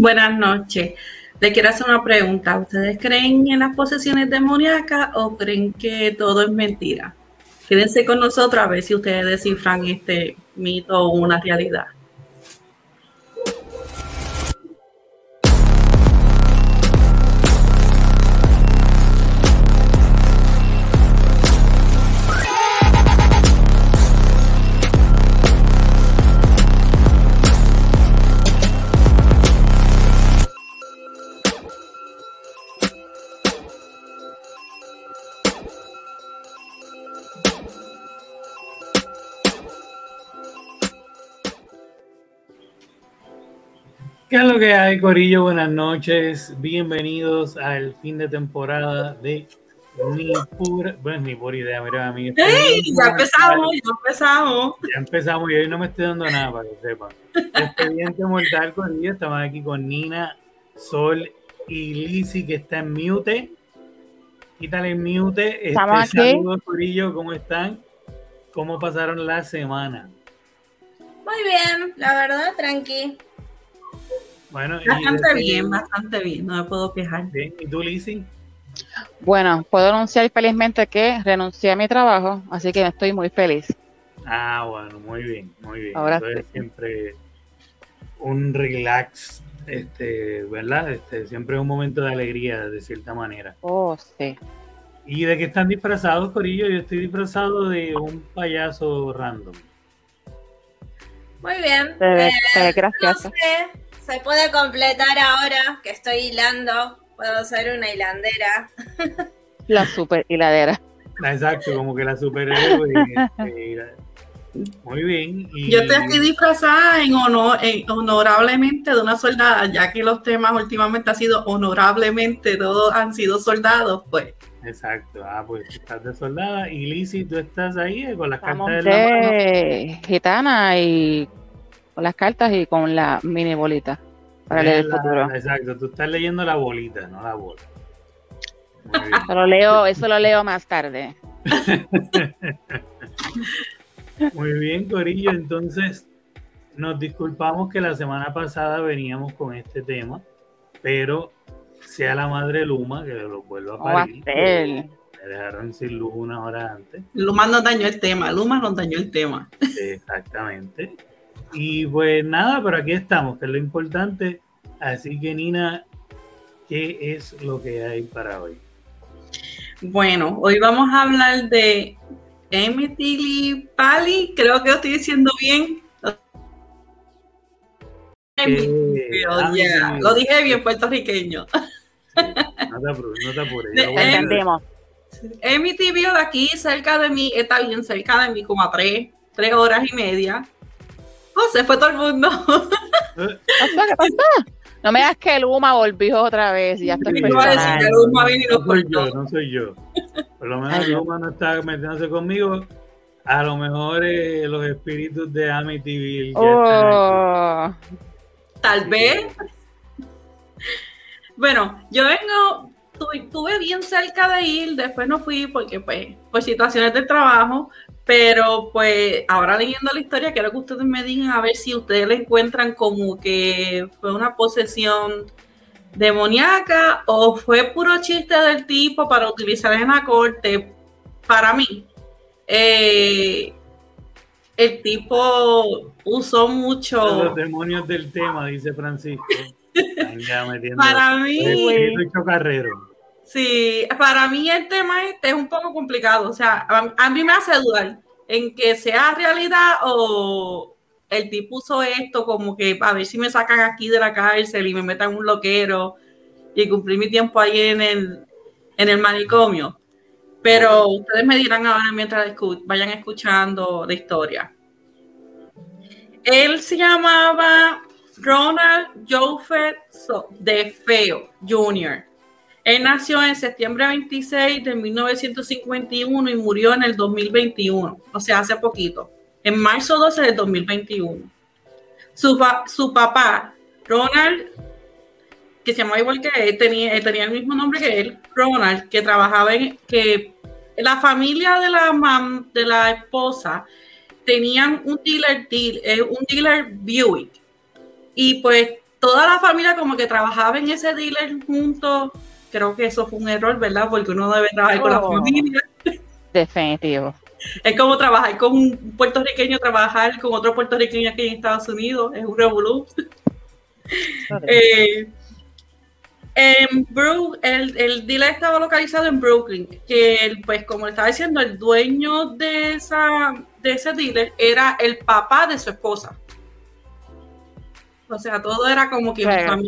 Buenas noches. Le quiero hacer una pregunta. ¿Ustedes creen en las posesiones demoníacas o creen que todo es mentira? Quédense con nosotros a ver si ustedes descifran este mito o una realidad. ¿Qué es lo que hay, corillo? Buenas noches, bienvenidos al fin de temporada de Ni Pura Idea, mira, amigo. ¡Hey! Ya empezamos y hoy no me estoy dando nada para que sepan. Expediente Mortal, corillo, estamos aquí con Nina, Sol y Lizzy, que está en mute. Quítale el mute. Estamos aquí. Saludos, corillo, ¿cómo están? ¿Cómo pasaron la semana? Muy bien, la verdad, tranqui. Bueno, bastante bien, no me puedo quejar. Bien. ¿Y tú, Lizzy? Bueno, puedo anunciar felizmente que renuncié a mi trabajo, así que estoy muy feliz. Ah, bueno, muy bien, muy bien. Ahora eso es siempre un relax, ¿verdad? Siempre es un momento de alegría, de cierta manera. Oh, sí. ¿Y de qué están disfrazados, corillo? Yo estoy disfrazado de un payaso random. Muy bien. Gracias. No sé, se puede completar ahora que estoy hilando. Puedo ser una hilandera. La super hiladera. Exacto, como que la superhéroe. Muy bien. Y yo estoy aquí disfrazada honorablemente de una soldada, ya que los temas últimamente han sido honorablemente, todos han sido soldados, pues. Exacto. Pues estás de soldada. Y Lizzy, tú estás ahí con las Estamos cartas de la mano. Gitana y con las cartas y con la mini bolita para leer el futuro. Exacto, tú estás leyendo la bolita, no la bola. Muy bien. Eso lo leo más tarde. Muy bien, corillo. Entonces, nos disculpamos que la semana pasada veníamos con este tema, pero sea la madre Luma que lo vuelva a parir. Me dejaron sin luz una hora antes. Luma nos dañó el tema. Exactamente. Y pues nada, pero aquí estamos, que es lo importante. Así que, Nina, ¿qué es lo que hay para hoy? Bueno, hoy vamos a hablar de Amityville Pali, creo que lo estoy diciendo bien. Lo dije bien puertorriqueño. Sí, no te apures. Entendemos. Amityville aquí cerca de mí, está bien cerca de mí, como a 3 horas y media. Se fue todo el mundo. ¿Qué pasó? No me digas que Luma volvió otra vez y ya estoy personal. No soy yo. Por lo menos Luma no está metiéndose conmigo. A lo mejor los espíritus de Amityville ya están aquí. Tal vez. Bueno, yo estuve bien cerca de ir, después no fui porque pues por situaciones de trabajo, pero pues ahora leyendo la historia quiero que ustedes me digan a ver si ustedes le encuentran como que fue una posesión demoníaca o fue puro chiste del tipo para utilizar en la corte. Para mí, el tipo usó mucho... Los demonios del tema, dice Francisco. Para mí... Sí, para mí el tema es un poco complicado. O sea, a mí me hace dudar en que sea realidad o el tipo usó esto como que a ver si me sacan aquí de la cárcel y me metan en un loquero y cumplir mi tiempo ahí en el manicomio. Pero ustedes me dirán ahora mientras vayan escuchando la historia. Él se llamaba Ronald Joseph DeFeo Jr. Él nació en septiembre 26 de 1951 y murió en el 2021, o sea, hace poquito, en marzo 12 del 2021. Su papá, Ronald, que se llamaba igual que él, tenía el mismo nombre que él, Ronald, que trabajaba que la familia de la esposa tenían un dealer Buick y pues toda la familia como que trabajaba en ese dealer juntos. Creo que eso fue un error, ¿verdad? Porque uno debe trabajar con la familia. Definitivo. Es como trabajar con un puertorriqueño, trabajar con otro puertorriqueño aquí en Estados Unidos. Es un revolú. El dealer estaba localizado en Brooklyn, que pues como le estaba diciendo, el dueño de ese dealer era el papá de su esposa. O sea, todo era como que una familia.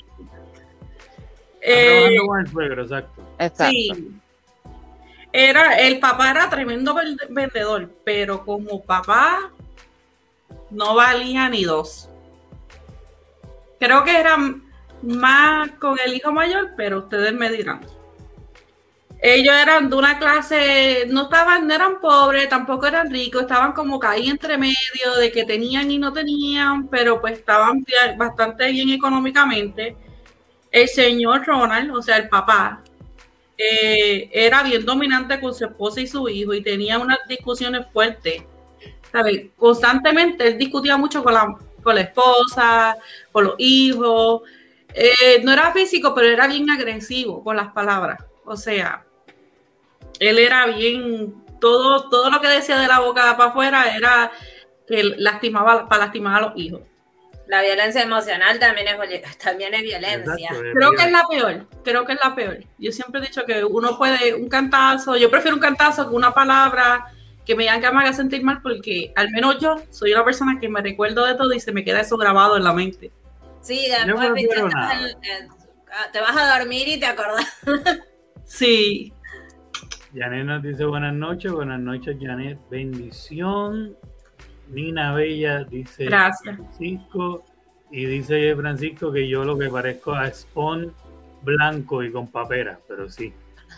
Con el suegro, exacto. Sí. El papá era tremendo vendedor, pero como papá no valía ni dos. Creo que eran más con el hijo mayor, pero ustedes me dirán. Ellos eran de una clase, no eran pobres, tampoco eran ricos, estaban como que ahí entre medio de que tenían y no tenían, pero pues estaban bastante bien económicamente. El señor Ronald, o sea, el papá, era bien dominante con su esposa y su hijo y tenía unas discusiones fuertes. ¿Sabes? Constantemente él discutía mucho con la esposa, con los hijos. No era físico, pero era bien agresivo con las palabras. O sea, él era bien, todo lo que decía de la boca para afuera era que lastimaba a los hijos. La violencia emocional también es violencia. Exacto, Creo que es la peor. Yo siempre he dicho que uno puede, un cantazo, yo prefiero un cantazo que una palabra que me haga sentir mal, porque al menos yo soy una persona que me recuerdo de todo y se me queda eso grabado en la mente. Sí, después te vas a dormir y te acordás. Sí. Janet nos dice buenas noches, Janet, bendición. Nina Bella dice Gracias. Francisco, y dice Francisco que yo lo que parezco a Spawn blanco y con papera, pero sí.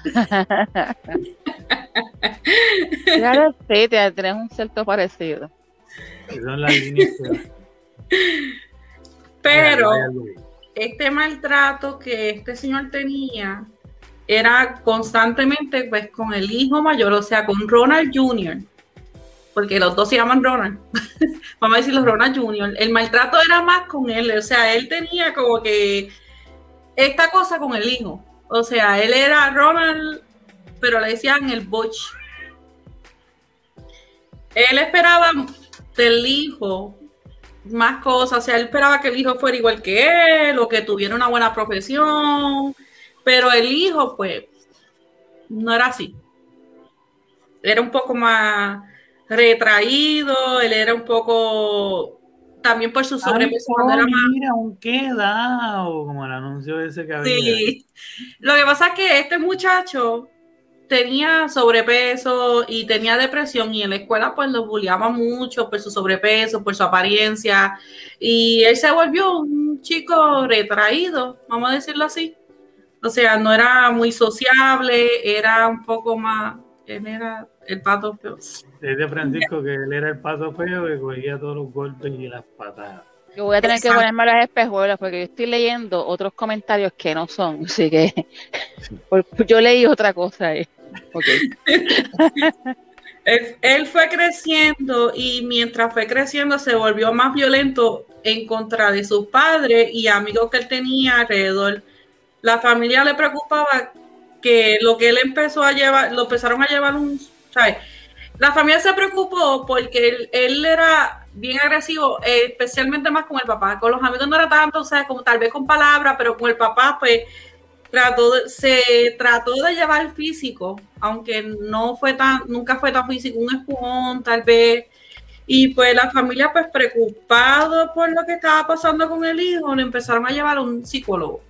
Claro, sí, tienes un cierto parecido. Son las líneas que... Pero este maltrato que este señor tenía era constantemente pues con el hijo mayor, o sea, con Ronald Jr., porque los dos se llaman Ronald. Vamos a decirlo, Ronald Jr. El maltrato era más con él, o sea, él tenía como que esta cosa con el hijo. O sea, él era Ronald, pero le decían el Butch. Él esperaba del hijo más cosas, o sea, él esperaba que el hijo fuera igual que él, o que tuviera una buena profesión, pero el hijo, pues, no era así. Era un poco más retraído, él era un poco, también por su sobrepeso. Mira, un quedado, como el anuncio ese que había. Sí, lo que pasa es que este muchacho tenía sobrepeso y tenía depresión, y en la escuela pues lo bulliaban mucho por su sobrepeso, por su apariencia, y él se volvió un chico retraído, vamos a decirlo así. O sea, no era muy sociable, era un poco más, él era el pato feo. Dice Francisco que él era el pato feo que cogía todos los golpes y las patadas. Yo voy a tener que ponerme los espejuelos porque yo estoy leyendo otros comentarios que no son, así que yo leí otra cosa ahí. Okay. Él fue creciendo, y mientras fue creciendo se volvió más violento en contra de sus padres y amigos que él tenía alrededor. La familia le preocupaba que lo que él empezó a llevar, lo empezaron a llevar ¿sabes? La familia se preocupó porque él era bien agresivo, especialmente más con el papá. Con los amigos no era tanto, o sea, como tal vez con palabras, pero con el papá, pues, se trató de llevar físico, aunque nunca fue tan físico, un empujón, tal vez. Y pues la familia, pues, preocupado por lo que estaba pasando con el hijo, le empezaron a llevar a un psicólogo.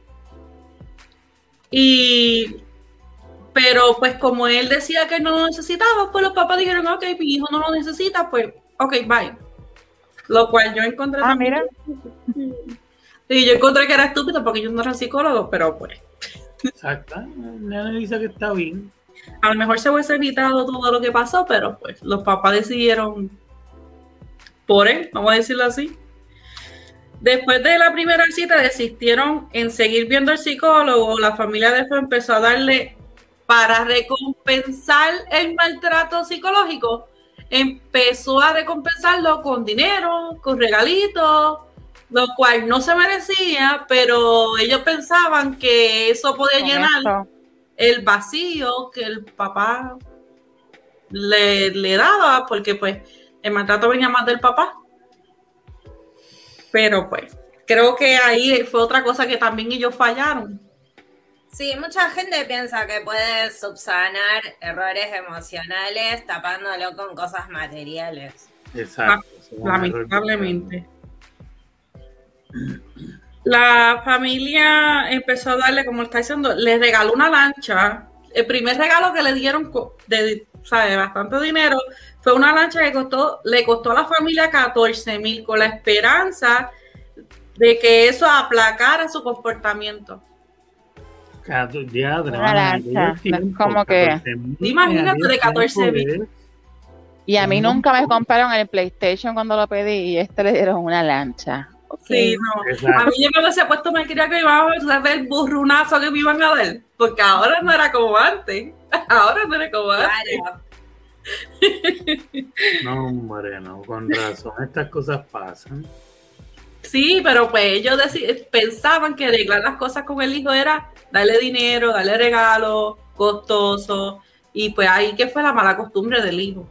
Pero pues como él decía que no lo necesitaba, pues los papás dijeron, ok, mi hijo no lo necesita, pues ok, bye. Lo cual yo encontré también. Mira. Y yo encontré que era estúpido porque yo no era psicólogo, pero pues. Exacto, nadie dice que está bien. A lo mejor se hubiese evitado todo lo que pasó, pero pues los papás decidieron por él, vamos a decirlo así. Después de la primera cita desistieron en seguir viendo al psicólogo. La familia después empezó a darle, para recompensar el maltrato psicológico, empezó a recompensarlo con dinero, con regalitos, lo cual no se merecía, pero ellos pensaban que eso podía llenar el vacío que el papá le daba, porque pues el maltrato venía más del papá. Pero pues creo que ahí fue otra cosa que también ellos fallaron. Sí, mucha gente piensa que puede subsanar errores emocionales tapándolo con cosas materiales. Exacto. Lamentablemente. La familia empezó a darle, como está diciendo, les regaló una lancha. El primer regalo que le dieron de bastante dinero fue una lancha que le costó a la familia 14,000, con la esperanza de que eso aplacara su comportamiento. Una lancha, como que imagínate, de 14,000. Y a mí nunca me compraron el PlayStation cuando lo pedí, y le dieron una lancha. Sí, no. Exacto. A mí yo cuando se ha puesto me quería que iba a ver el burrunazo que me iban a dar, porque ahora no era como antes. Ahora no era como antes. No, hombre, no, con razón, estas cosas pasan. Sí, pero pues ellos pensaban que arreglar las cosas con el hijo era darle dinero, darle regalos costosos, y pues ahí que fue la mala costumbre del hijo.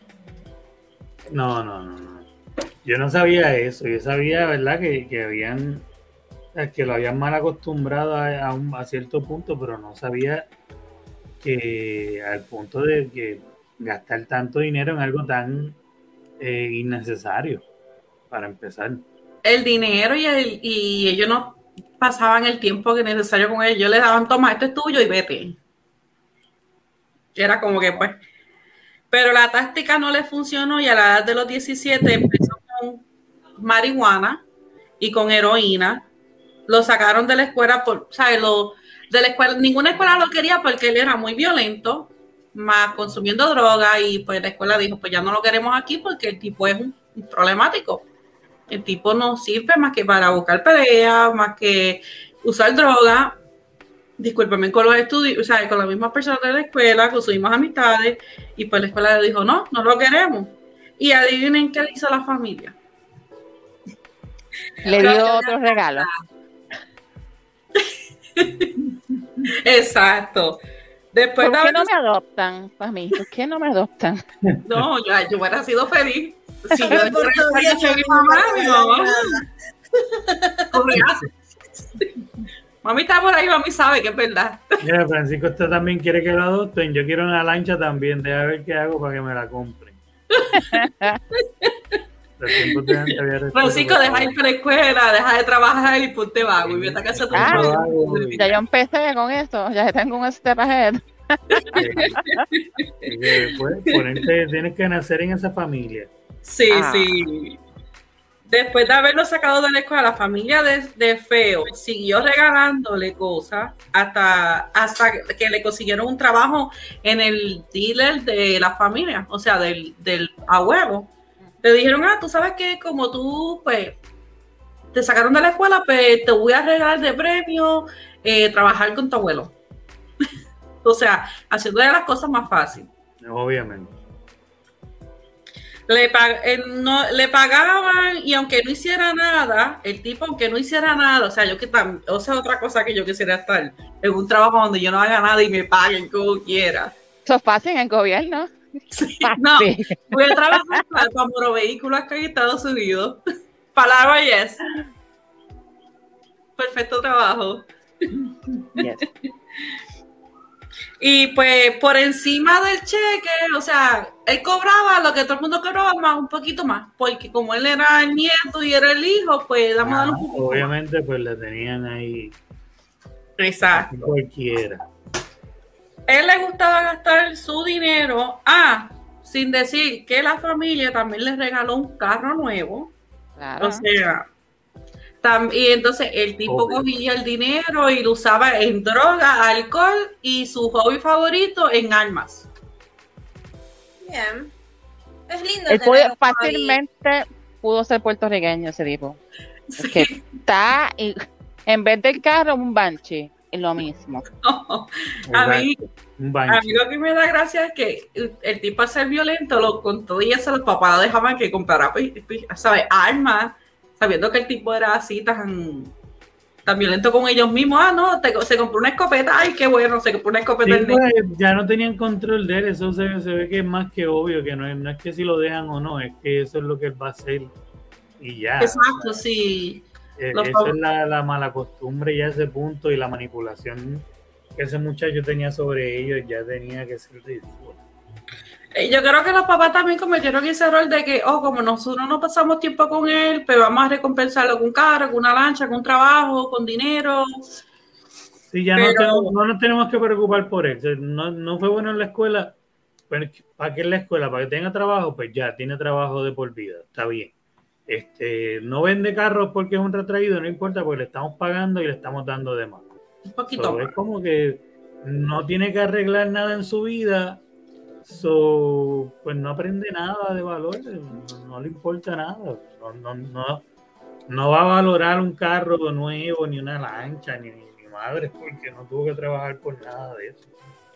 No. Yo no sabía eso. Yo sabía, ¿verdad? Que habían, que lo habían mal acostumbrado a cierto punto, pero no sabía que al punto de que gastar tanto dinero en algo tan innecesario, para empezar. El dinero y ellos no pasaban el tiempo que necesario con ellos. Ellos le daban, toma, esto es tuyo y vete. Era como que pues. Pero la táctica no le funcionó, y a la edad de los 17 empezó con marihuana y con heroína. Lo sacaron de la escuela, de la escuela, ninguna escuela lo quería porque él era muy violento, más consumiendo droga, y pues la escuela dijo, pues ya no lo queremos aquí porque el tipo es un problemático. El tipo no sirve más que para buscar peleas, más que usar droga. Discúlpeme, con los estudios, con las mismas personas de la escuela, con sus mismas amistades, y pues la escuela le dijo, no lo queremos. Y adivinen qué le hizo la familia. Le dio otro regalo. Exacto. Después ¿Por qué no me adoptan? Para mí, ¿por qué no me adoptan? No, yo hubiera sido feliz. Si yo mi mamá. Mami está por ahí, mami sabe que es verdad. Mira, Francisco, usted también quiere que lo adopten. Yo quiero una lancha también. Deja ver qué hago para que me la compren. Francisco, deja de ir para la escuela, deja de trabajar y ponte vago. Y vete a casa ya yo empecé con esto. Ya tengo un pajet. Tienes que nacer en esa familia. Sí. Después de haberlo sacado de la escuela, la familia de Feo siguió regalándole cosas hasta que le consiguieron un trabajo en el dealer de la familia, o sea, del abuelo. Le dijeron, tú sabes que como tú, pues, te sacaron de la escuela, pues te voy a regalar de premio trabajar con tu abuelo. O sea, haciéndole las cosas más fáciles. Obviamente. Le pagaban, y aunque no hiciera nada, el tipo, aunque no hiciera nada, o sea, otra cosa que yo quisiera estar en un trabajo donde yo no haga nada y me paguen como quiera. Eso es fácil en el gobierno. Sí, no, voy a trabajar para Moro Vehículos acá en Estados Unidos. Palabra yes. Perfecto trabajo. Yes. Y pues por encima del cheque, o sea, él cobraba lo que todo el mundo cobraba, más un poquito más, porque como él era el nieto y era el hijo, pues damos a dar un poco obviamente más. Pues le tenían ahí. Exacto. Cualquiera. Él le gustaba gastar su dinero, sin decir que la familia también le regaló un carro nuevo. Claro. O sea, y entonces el tipo cogía el dinero y lo usaba en droga, alcohol y su hobby favorito en armas. Bien. Es lindo. Él fácilmente pudo ser puertorriqueño ese tipo. Porque está, en vez del carro, un Banshee. Es lo mismo. No, a mí lo que me da gracia es que el tipo, al ser violento, con todo y eso, los papás lo dejaban que comprara, ¿sabes? Armas. sabiendo que el tipo era así tan violento con ellos mismos. No, se compró una escopeta, ay, qué bueno, se compró una escopeta. Sí, pues, ya no tenían control de él, eso se ve que es más que obvio, que no es que si lo dejan o no, es que eso es lo que él va a hacer y ya. Exacto, sí. Esa es la mala costumbre ya a ese punto, y la manipulación que ese muchacho tenía sobre ellos ya tenía que ser ridículo. Yo creo que los papás también cometieron ese error de que, como nosotros no pasamos tiempo con él, pues vamos a recompensarlo con un carro, con una lancha, con un trabajo, con dinero. Sí, ya no nos tenemos que preocupar por él. No fue bueno en la escuela. Pero ¿para qué en la escuela? Para que tenga trabajo, pues ya tiene trabajo de por vida, está bien. No vende carros porque es un retraído, no importa, porque le estamos pagando y le estamos dando de más. Un poquito más. Es como que no tiene que arreglar nada en su vida, pues no aprende nada de valor, no le importa nada, no va a valorar un carro nuevo, ni una lancha, ni madre, porque no tuvo que trabajar por nada de eso.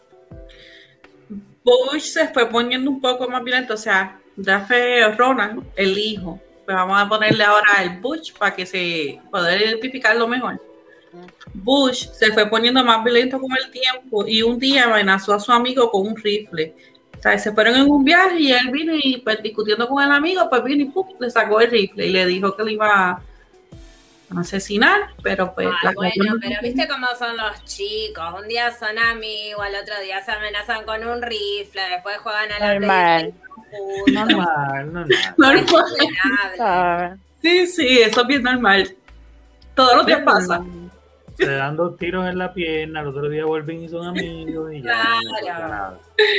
Bush se fue poniendo un poco más violento, o sea, ya fue Ronald, el hijo. Pues vamos a ponerle ahora el Bush para que se pueda identificarlo mejor. Bush se fue poniendo más violento con el tiempo y un día amenazó a su amigo con un rifle. O sea, se fueron en un viaje y él vino y pues discutiendo con el amigo, pues vino y ¡pum! Le sacó el rifle y le dijo que le iba a asesinar, pero pues... Bueno, pero viste cómo son los chicos, un día son amigos, al otro día se amenazan con un rifle, después juegan a la normal. Sí, eso es bien normal. Todos los días pasa. Se dan 2 tiros en la pierna, el otro día vuelven y son amigos y ya no pasa nada.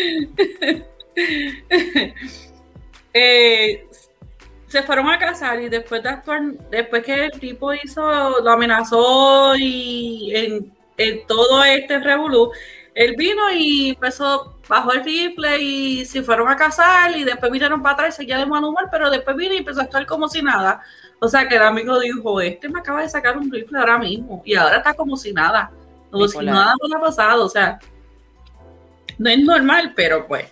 Se fueron a casar y después que el tipo lo amenazó y en todo este revolú, él vino y bajó el rifle y se fueron a casar y después vinieron para atrás y seguía de mal humor, pero después vino y empezó a actuar como si nada. O sea que el amigo dijo, me acaba de sacar un rifle ahora mismo y ahora está como si nada. Como si nada no le ha pasado. O sea, no es normal, pero pues.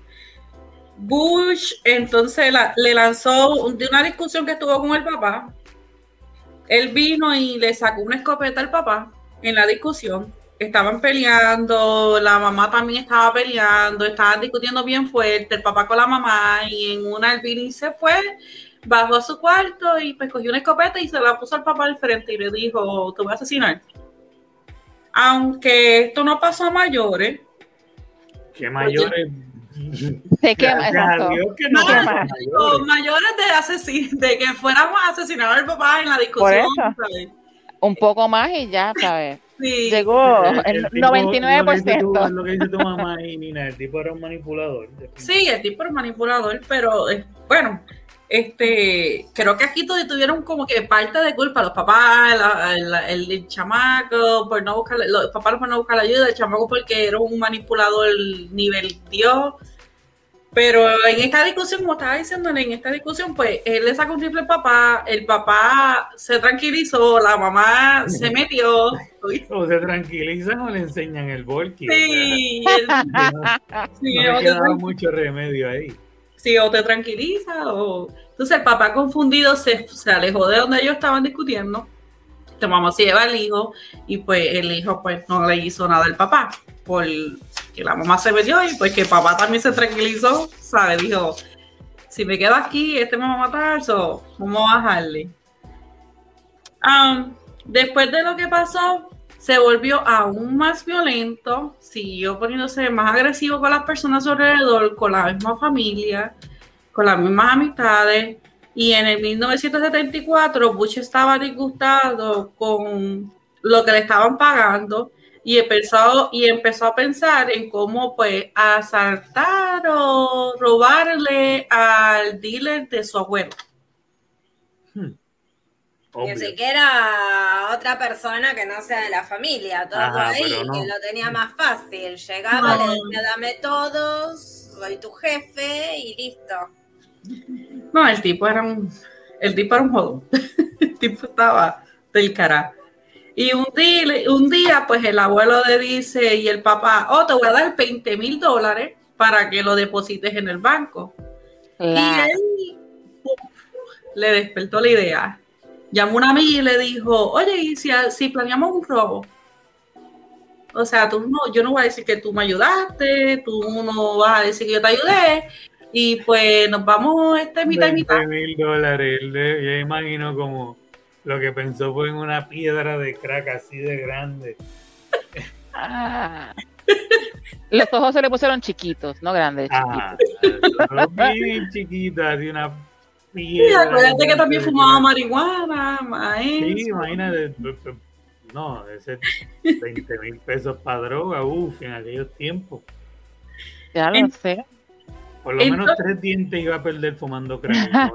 Bush entonces le lanzó de una discusión que estuvo con el papá. Él vino y le sacó una escopeta al papá en la discusión. Estaban peleando, la mamá también estaba peleando, estaban discutiendo bien fuerte, el papá con la mamá, y en una el Billy se fue, bajó a su cuarto y pues cogió una escopeta y se la puso al papá al frente y le dijo, te voy a asesinar. Aunque esto no pasó a mayores. ¿Qué mayores? ¿De qué mayores de que fuéramos a asesinar al papá en la discusión, ¿sabes? Un poco más y ya, ¿sabes? Sí. Llegó el 99%. Lo que dice tu mamá y Nina, el tipo era un manipulador. Sí, el tipo era un manipulador, pero bueno, creo que aquí todos tuvieron como que parte de culpa, los papás, el chamaco, los papás por no buscar la ayuda, el chamaco porque era un manipulador nivel Dios. Pero en esta discusión, como estaba diciéndole, pues él le sacó un rifle al papá, el papá se tranquilizó, la mamá se metió. O se tranquilizan o le enseñan el volky. Sí, no me quedaba mucho remedio ahí. Sí, o te tranquiliza o... Entonces el papá confundido se alejó de donde ellos estaban discutiendo. La mamá se lleva al hijo y pues el hijo pues no le hizo nada al papá porque la mamá se metió y pues que el papá también se tranquilizó, ¿sabes? Dijo, si me quedo aquí, me va a matar, vamos a bajarle. Después de lo que pasó, se volvió aún más violento, siguió poniéndose más agresivo con las personas alrededor, con la misma familia, con las mismas amistades, y en el 1974 Bush estaba disgustado con lo que le estaban pagando y empezó a pensar en cómo pues asaltar o robarle al dealer de su abuelo. Ni siquiera otra persona que no sea de la familia, todo ahí, no. Que lo tenía más fácil. Llegaba, le decía, dame todos, soy tu jefe y listo. No, el tipo era un jodón. El tipo estaba del carajo. Y un día, pues el abuelo le dice, y el papá, te voy a dar $20,000 para que lo deposites en el banco. Y él le despertó la idea. llamó una amiga y le dijo, oye, ¿y si planeamos un robo? O sea, yo no voy a decir que tú me ayudaste, tú no vas a decir que yo te ayudé, y pues nos vamos mitad y mitad. $20,000, yo imagino como lo que pensó fue en una piedra de crack así de grande. Los ojos se le pusieron chiquitos, no grandes, chiquitos. Bien chiquitos, así una piedra. Sí, acuérdate que también fumaba marihuana, maestro. Sí, imagínate. No, ese $20,000 para droga, en aquellos tiempos. Ya lo sé. Por lo menos 3 dientes iba a perder fumando crack.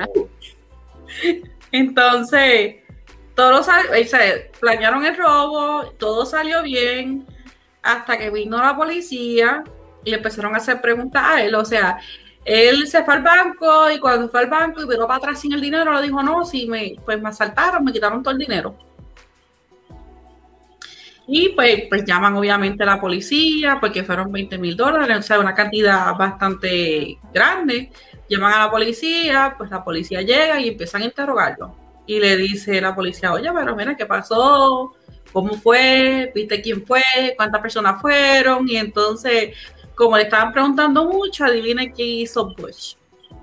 Entonces, planearon el robo, todo salió bien, hasta que vino la policía y le empezaron a hacer preguntas a él. O sea, él se fue al banco y cuando fue al banco y vino para atrás sin el dinero, le dijo, no, si me asaltaron, me quitaron todo el dinero. Y pues llaman obviamente a la policía porque fueron $20,000, o sea, una cantidad bastante grande. Llaman a la policía, pues la policía llega y empiezan a interrogarlo. Y le dice la policía, oye, pero mira, ¿qué pasó? ¿Cómo fue? ¿Viste quién fue? ¿Cuántas personas fueron? Y entonces, como le estaban preguntando mucho, adivinen qué hizo Bush.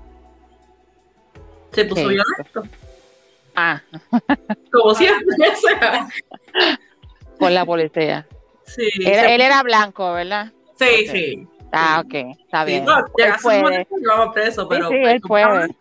Se puso violento. Como siempre. Con la policía. Sí. Él era blanco, ¿verdad? Sí, okay. Sí. Ok, está bien. No, él puede. Lo preso, pero sí, él puede.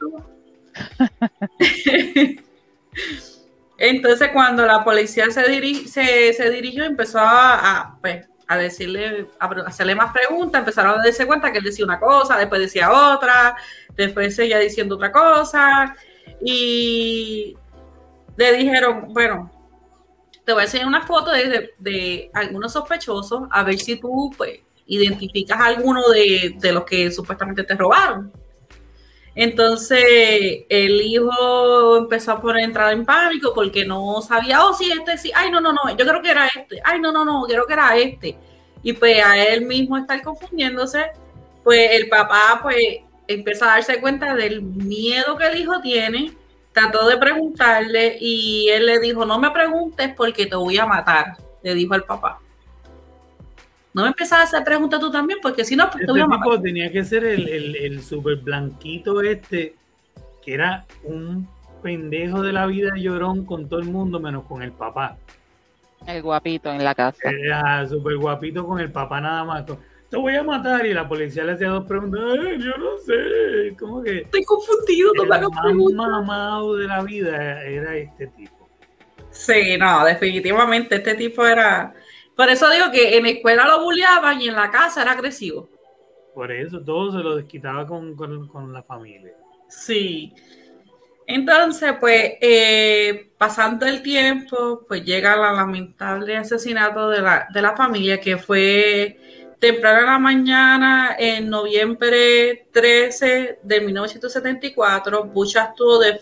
Entonces, cuando la policía se dirigió, empezó a hacerle más preguntas, empezaron a darse cuenta que él decía una cosa, después decía otra, después seguía diciendo otra cosa, y le dijeron, bueno, te voy a enseñar una foto de algunos sospechosos, a ver si tú pues identificas a alguno de los que supuestamente te robaron. Entonces el hijo empezó a entrar en pánico porque no sabía, sí, ay, no, yo creo que era este, ay, no, creo que era este. Y pues a él mismo estar confundiéndose, pues el papá pues empieza a darse cuenta del miedo que el hijo tiene, trató de preguntarle y él le dijo, no me preguntes porque te voy a matar, le dijo al papá. No me empezás a hacer preguntas tú también, porque si no, pues te voy a matar. Tipo tenía que ser el super blanquito que era un pendejo de la vida llorón con todo el mundo, menos con el papá. El guapito en la casa. Era súper guapito con el papá nada más. Te voy a matar, y la policía le hacía 2 preguntas. Yo no sé, ¿cómo que? Estoy confundido, no me hagas preguntas. El más mamado de la vida era este tipo. Sí, no, definitivamente este tipo era... Por eso digo que en la escuela lo bulleaban y en la casa era agresivo. Por eso todo se lo desquitaba con la familia. Sí. Entonces, pues, pasando el tiempo, pues llega el lamentable asesinato de la familia, que fue temprano en la mañana, en noviembre 13 de 1974. Bush actuó de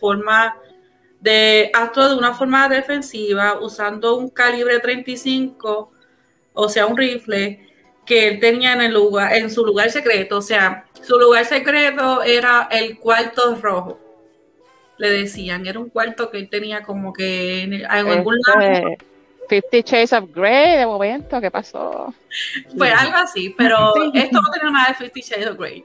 una forma defensiva usando un calibre 35, o sea, un rifle que él tenía en su lugar secreto. O sea, su lugar secreto era el cuarto rojo. Le decían, era un cuarto que él tenía como que en algún lado. 50 Shades of Grey de momento, ¿qué pasó? Pues algo así, pero esto no tenía nada de 50 Shades of Grey.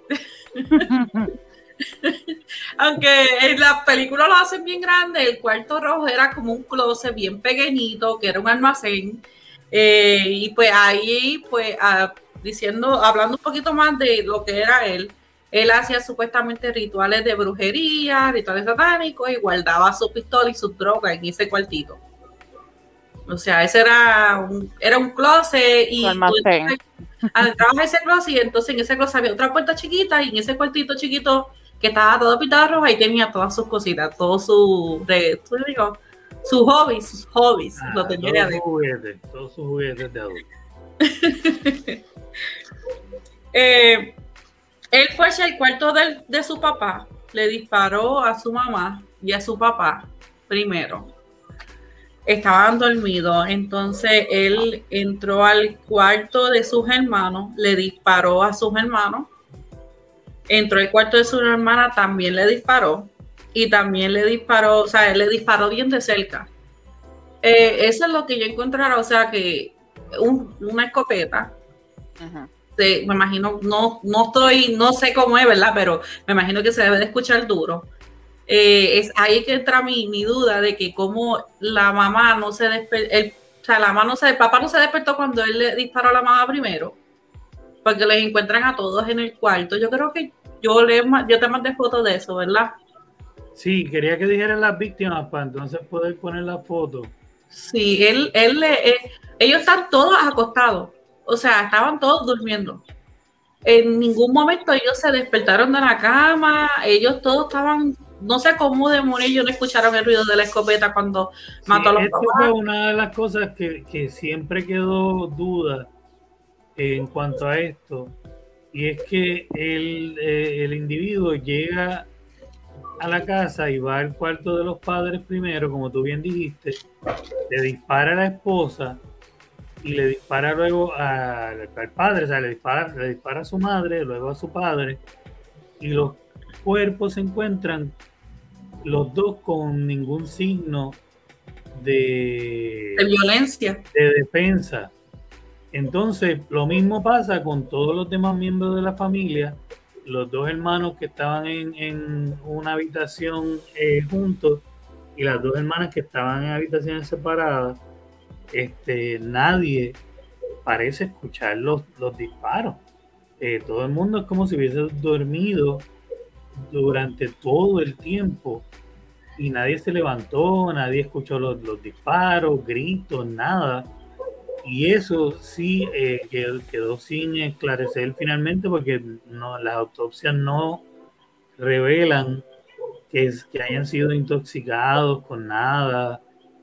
Aunque en la película lo hacen bien grande, el cuarto rojo era como un closet bien pequeñito, que era un almacén. Y pues ahí, pues hablando un poquito más de lo que era él hacía supuestamente rituales de brujería, rituales satánicos, y guardaba su pistola y sus drogas en ese cuartito. O sea, ese era un closet, y entrabas a ese closet, y entonces en ese closet había otra puerta chiquita, y en ese cuartito chiquito que estaba todo pintado rojo, ahí tenía todas sus cositas, todos sus hobbies, lo tenía todos sus juguetes de adulto. Él fue hacia el cuarto de su papá, le disparó a su mamá y a su papá primero. Estaban dormidos, entonces él entró al cuarto de sus hermanos, le disparó a sus hermanos, entró al cuarto de su hermana, también le disparó. y también le disparó, o sea, le disparó bien de cerca. Eso es lo que yo encontrara, o sea, que una escopeta. Ajá. Me imagino, no sé cómo es, ¿verdad? Pero me imagino que se debe de escuchar duro. Es ahí que entra mi duda de que como la mamá no se despertó, el papá no se despertó cuando él le disparó a la mamá primero, porque les encuentran a todos en el cuarto. Yo creo que yo te mandé fotos de eso, ¿verdad? Sí, quería que dijeran las víctimas para entonces poder poner la foto. Sí, ellos están todos acostados, o sea, estaban todos durmiendo. En ningún momento ellos se despertaron de la cama, ellos todos estaban, no sé cómo demonios ellos no escucharon el ruido de la escopeta cuando mató a los papás. Fue una de las cosas que siempre quedó duda en cuanto a esto, y es que el individuo llega a la casa y va al cuarto de los padres primero, como tú bien dijiste, le dispara a la esposa y le dispara luego al padre, o sea, le dispara a su madre, luego a su padre, y los cuerpos se encuentran los dos con ningún signo de violencia, de defensa. Entonces, lo mismo pasa con todos los demás miembros de la familia. Los dos hermanos que estaban en una habitación juntos y las dos hermanas que estaban en habitaciones separadas, nadie parece escuchar los disparos. Todo el mundo es como si hubiese dormido durante todo el tiempo y nadie se levantó, nadie escuchó los disparos, gritos, nada. Y eso sí quedó sin esclarecer finalmente, porque las autopsias no revelan que hayan sido intoxicados con nada.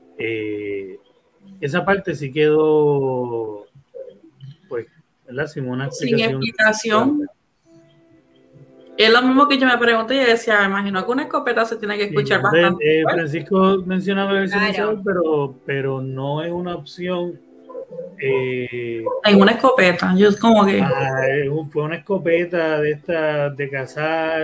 Esa parte sí quedó, pues, ¿verdad? Sin una explicación. Es lo mismo que yo me pregunté y decía, me imagino que una escopeta se tiene que escuchar bastante. Francisco mencionaba el silenciador, pero no es una opción. Hay una escopeta, yo como que fue una escopeta de estas de cazar,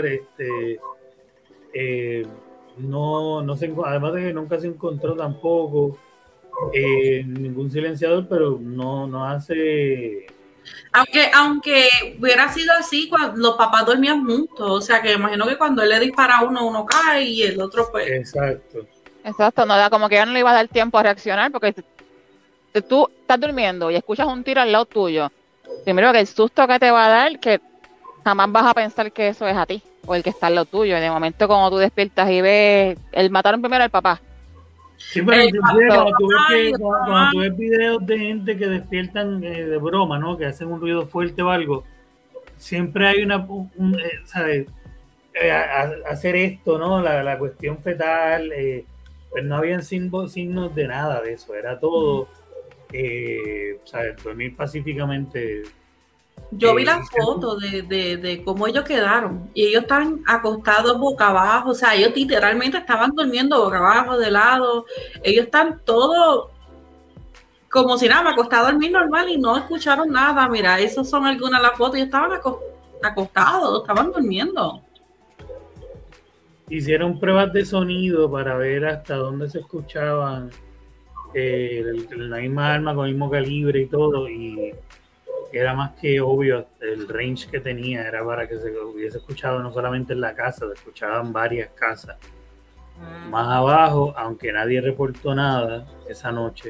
no se, además de que nunca se encontró tampoco ningún silenciador, pero no hace. Aunque hubiera sido así cuando los papás dormían juntos, o sea que me imagino que cuando él le dispara a uno cae y el otro pues. Exacto, no da como que ya no le iba a dar tiempo a reaccionar, porque tú estás durmiendo y escuchas un tiro al lado tuyo, primero que el susto que te va a dar, que jamás vas a pensar que eso es a ti o el que está al lado tuyo. En el momento como tú despiertas y ves, mataron primero al papá. Sí, pero cuando tú ves videos de gente que despiertan de broma, ¿no? Que hacen un ruido fuerte o algo, siempre hay ¿sabes? Hacer esto, ¿no? La cuestión fetal, pues no habían signos de nada de eso, era todo. ¿Sabes? Dormir pacíficamente. Yo vi la foto de cómo ellos quedaron y ellos estaban acostados boca abajo, o sea, ellos literalmente estaban durmiendo boca abajo, de lado, ellos están todos como si nada, acostados a dormir normal y no escucharon nada. Mira, esos son algunas de las fotos, ellos estaban acostados, estaban durmiendo. Hicieron pruebas de sonido para ver hasta dónde se escuchaban la misma arma con el mismo calibre y todo, y era más que obvio el range que tenía, era para que se hubiese escuchado no solamente en la casa, se escuchaban varias casas más abajo, aunque nadie reportó nada esa noche,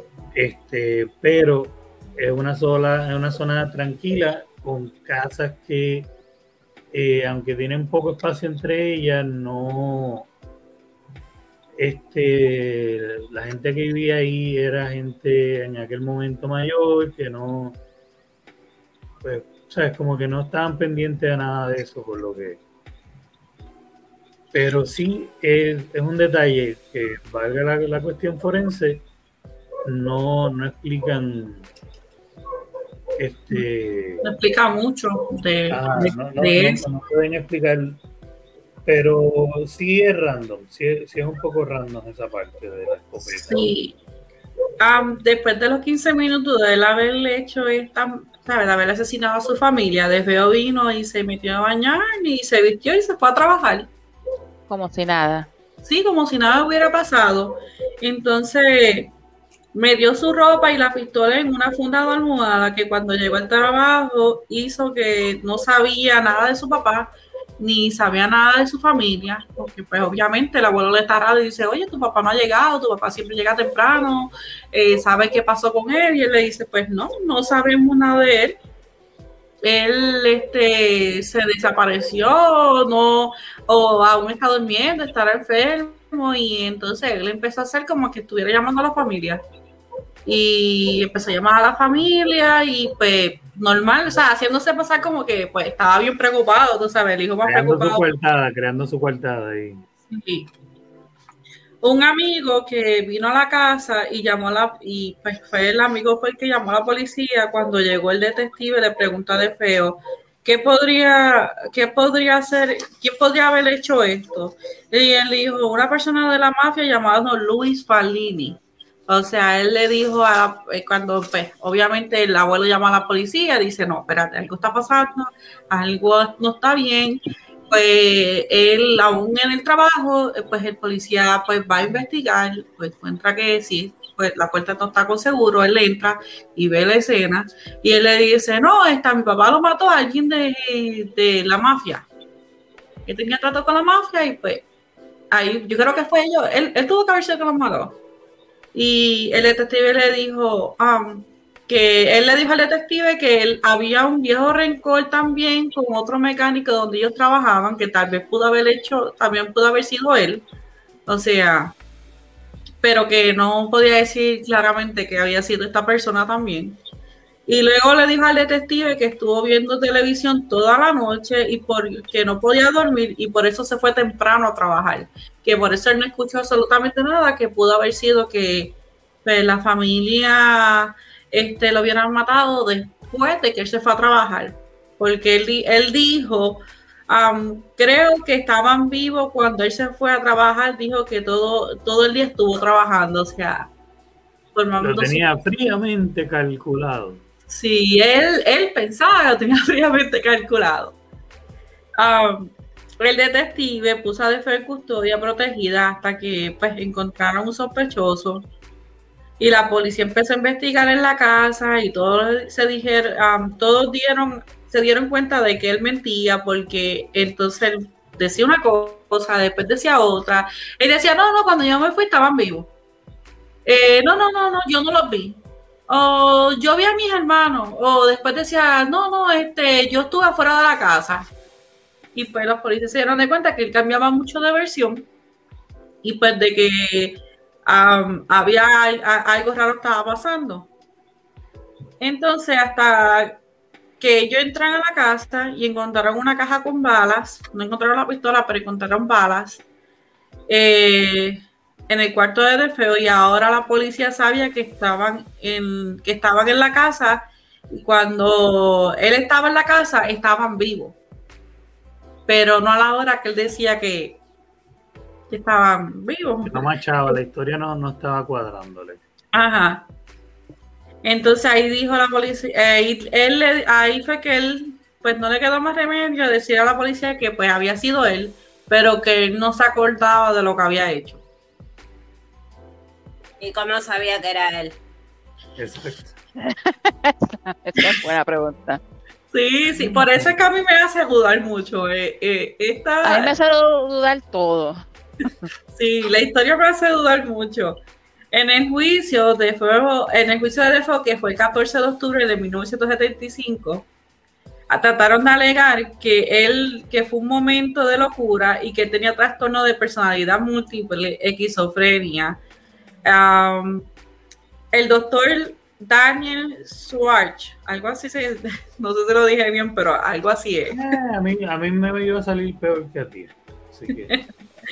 pero es una zona tranquila con casas que aunque tienen poco espacio entre ellas, no. La gente que vivía ahí era gente en aquel momento mayor, que no, pues, sabes, como que no estaban pendientes a nada de eso, por lo que. Pero sí es un detalle que, valga la cuestión forense, no explican. No explica mucho de eso. No pueden explicar. Pero sí es random, sí es un poco random esa parte de la escopeta. Sí. Después de los 15 minutos de él haberle hecho ¿sabes? De haber asesinado a su familia, de feo vino y se metió a bañar y se vistió y se fue a trabajar. Como si nada. Sí, como si nada hubiera pasado. Entonces me dio su ropa y la pistola en una funda de almohada que cuando llegó al trabajo hizo que no sabía nada de su papá ni sabía nada de su familia, porque pues obviamente el abuelo le está raro y dice, oye, tu papá no ha llegado, tu papá siempre llega temprano, ¿sabe qué pasó con él? Y él le dice, pues no sabemos nada de él. Él se desapareció, no, o aún está durmiendo, estará enfermo, y entonces él empezó a hacer como que estuviera llamando a la familia. Y empezó a llamar a la familia y pues normal, o sea, haciéndose pasar como que pues estaba bien preocupado, tú sabes, el hijo más preocupado. Creando su coartada ahí. Sí. Un amigo que vino a la casa y y pues fue el que llamó a la policía. Cuando llegó el detective le pregunta de feo, ¿qué podría hacer? ¿Quién podría haber hecho esto? Y él dijo, una persona de la mafia llamado Luis Fallini. O sea, él le dijo cuando pues, obviamente el abuelo llama a la policía, dice, no, espérate, algo está pasando, algo no está bien. Pues él, aún en el trabajo, pues el policía pues va a investigar, pues encuentra que sí, pues la puerta no está con seguro, él entra y ve la escena y él le dice, no, mi papá lo mató a alguien de la mafia, que tenía trato con la mafia y pues ahí yo creo que fue ellos, él tuvo que haber sido que los mató. Y el detective le dijo, que él le dijo al detective que había un viejo rencor también con otro mecánico donde ellos trabajaban, que tal vez también pudo haber sido él, o sea, pero que no podía decir claramente que había sido esta persona también. Y luego le dijo al detective que estuvo viendo televisión toda la noche y que no podía dormir y por eso se fue temprano a trabajar, que por eso él no escuchó absolutamente nada, que pudo haber sido que pues, la familia lo hubieran matado después de que él se fue a trabajar, porque él dijo, creo que estaban vivos cuando él se fue a trabajar, dijo que todo el día estuvo trabajando, o sea, lo tenía fríamente calculado. Sí, él pensaba que lo tenía fríamente calculado. El detective puso a DeFeo en custodia protegida hasta que pues encontraron un sospechoso y la policía empezó a investigar en la casa y todos se dieron cuenta de que él mentía porque entonces él decía una cosa, después decía otra. Él decía, no, cuando yo me fui estaban vivos. No, yo no los vi. O yo vi a mis hermanos, o después decía, yo estuve afuera de la casa. Y pues los policías se dieron de cuenta que él cambiaba mucho de versión y pues de que había algo raro estaba pasando. Entonces hasta que ellos entran a la casa y encontraron una caja con balas, no encontraron la pistola, pero encontraron balas en el cuarto de DeFeo, y ahora la policía sabía que estaban en la casa y cuando él estaba en la casa estaban vivos, pero no a la hora que él decía que estaban vivos. No machaba, la historia no estaba cuadrándole. Ajá. Entonces ahí dijo la policía, ahí fue que él pues no le quedó más remedio decir a la policía que pues había sido él, pero que él no se acordaba de lo que había hecho. ¿Y cómo sabía que era él? Exacto. Esa es buena pregunta. Sí, por eso es que a mí me hace dudar mucho. A mí me hace dudar todo. Sí, la historia me hace dudar mucho. En el juicio de DeFeo, que fue el 14 de octubre de 1975, trataron de alegar que fue un momento de locura y que tenía trastorno de personalidad múltiple, esquizofrenia. El doctor Daniel Schwartz, algo así, no sé si lo dije bien, pero algo así es. A mí me iba a salir peor que a ti, así que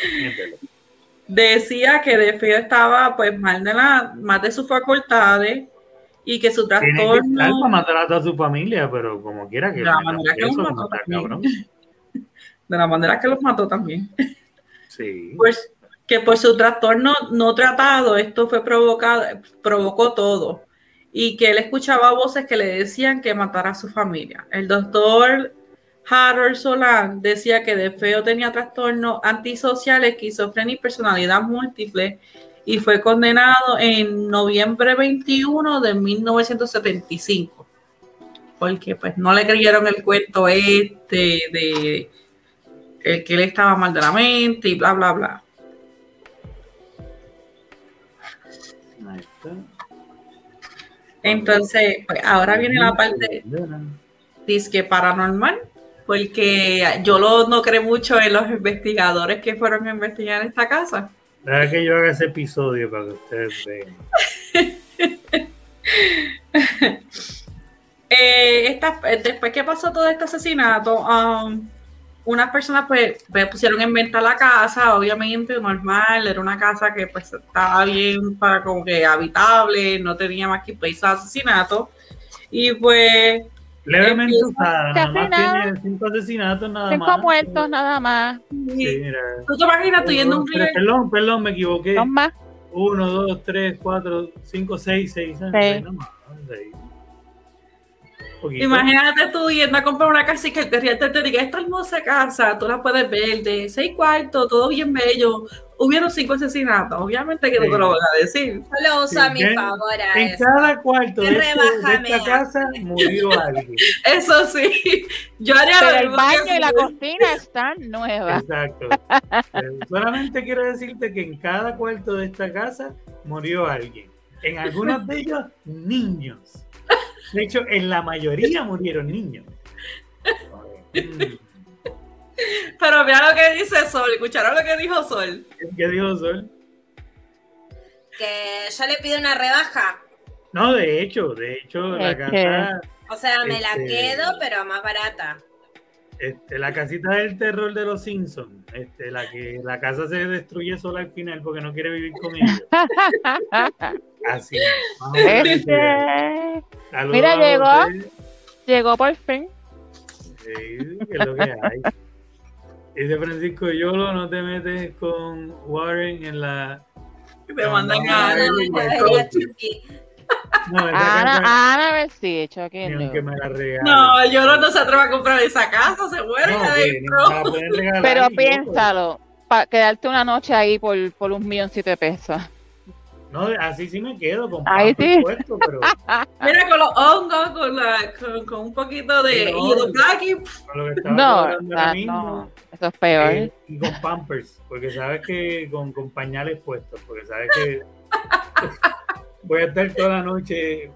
decía que DeFeo estaba pues mal de sus facultades y que su trastorno... Tiene que estar para matar a toda su familia, pero como quiera que... De la manera que los mató también. De la manera que los mató también. Sí. Pues que por su trastorno no tratado, esto provocó todo. Y que él escuchaba voces que le decían que matara a su familia. El doctor Harold Solán decía que DeFeo tenía trastorno antisocial, esquizofrenia y personalidad múltiple y fue condenado en noviembre 21 de 1975 porque pues no le creyeron el cuento de el que él estaba mal de la mente y bla bla bla. Ahí está. Entonces pues ahora viene la parte disque paranormal, porque yo no creo mucho en los investigadores que fueron a investigar esta casa. Deja que yo haga ese episodio para que ustedes vean. Después que pasó todo este asesinato, unas personas pues pusieron en venta la casa, obviamente normal, era una casa que pues estaba bien para como que habitable, no tenía más que peso de asesinato, y pues levemente usada, nada más tiene 5 asesinatos, nada 5 más. 5 muertos, nada más. Sí, mira. ¿Tú te imaginas tú yendo a un río? Perdón, me equivoqué. Son más. 1, 2, 3, 4, 5, 6, 6 años. No más, 6. Imagínate tú yendo a comprar una casa y que el terriente te diga, esta hermosa casa, tú la puedes ver de 6 cuartos, todo bien bello. Hubieron 5 asesinatos, obviamente que no te lo van a decir. Solo usa a mi favor a en eso. cada cuarto de esta casa murió alguien. Eso sí, yo haría pero el baño y la cocina están nuevas. Exacto. Solamente quiero decirte que en cada cuarto de esta casa murió alguien. En algunos de ellos, niños. De hecho, en la mayoría murieron niños. Pero mira lo que dice Sol, ¿escucharon lo que dijo Sol? ¿Qué dijo Sol? Que yo le pido una rebaja. No, de hecho, la casa... O sea, me la quedo, pero más barata. La casita del terror de los Simpsons, la casa se destruye sola al final porque no quiere vivir con ellos. Así. Mira, llegó por fin. Sí, que es lo que hay. Dice Francisco Yolo, no te metes con Warren en la... Me mandan a... Ana, a ver si Chucky no, yo no se atreve a comprar esa casa, se muere adentro. Pero piénsalo, para quedarte una noche ahí por $1 milloncito de pesos. No, así sí me quedo con ahí sí. Puesto, pero... Mira, con los hongos, con un poquito de no, eso es peor. Y con Pampers, porque sabes que con pañales puestos, porque sabes que voy a estar toda la noche.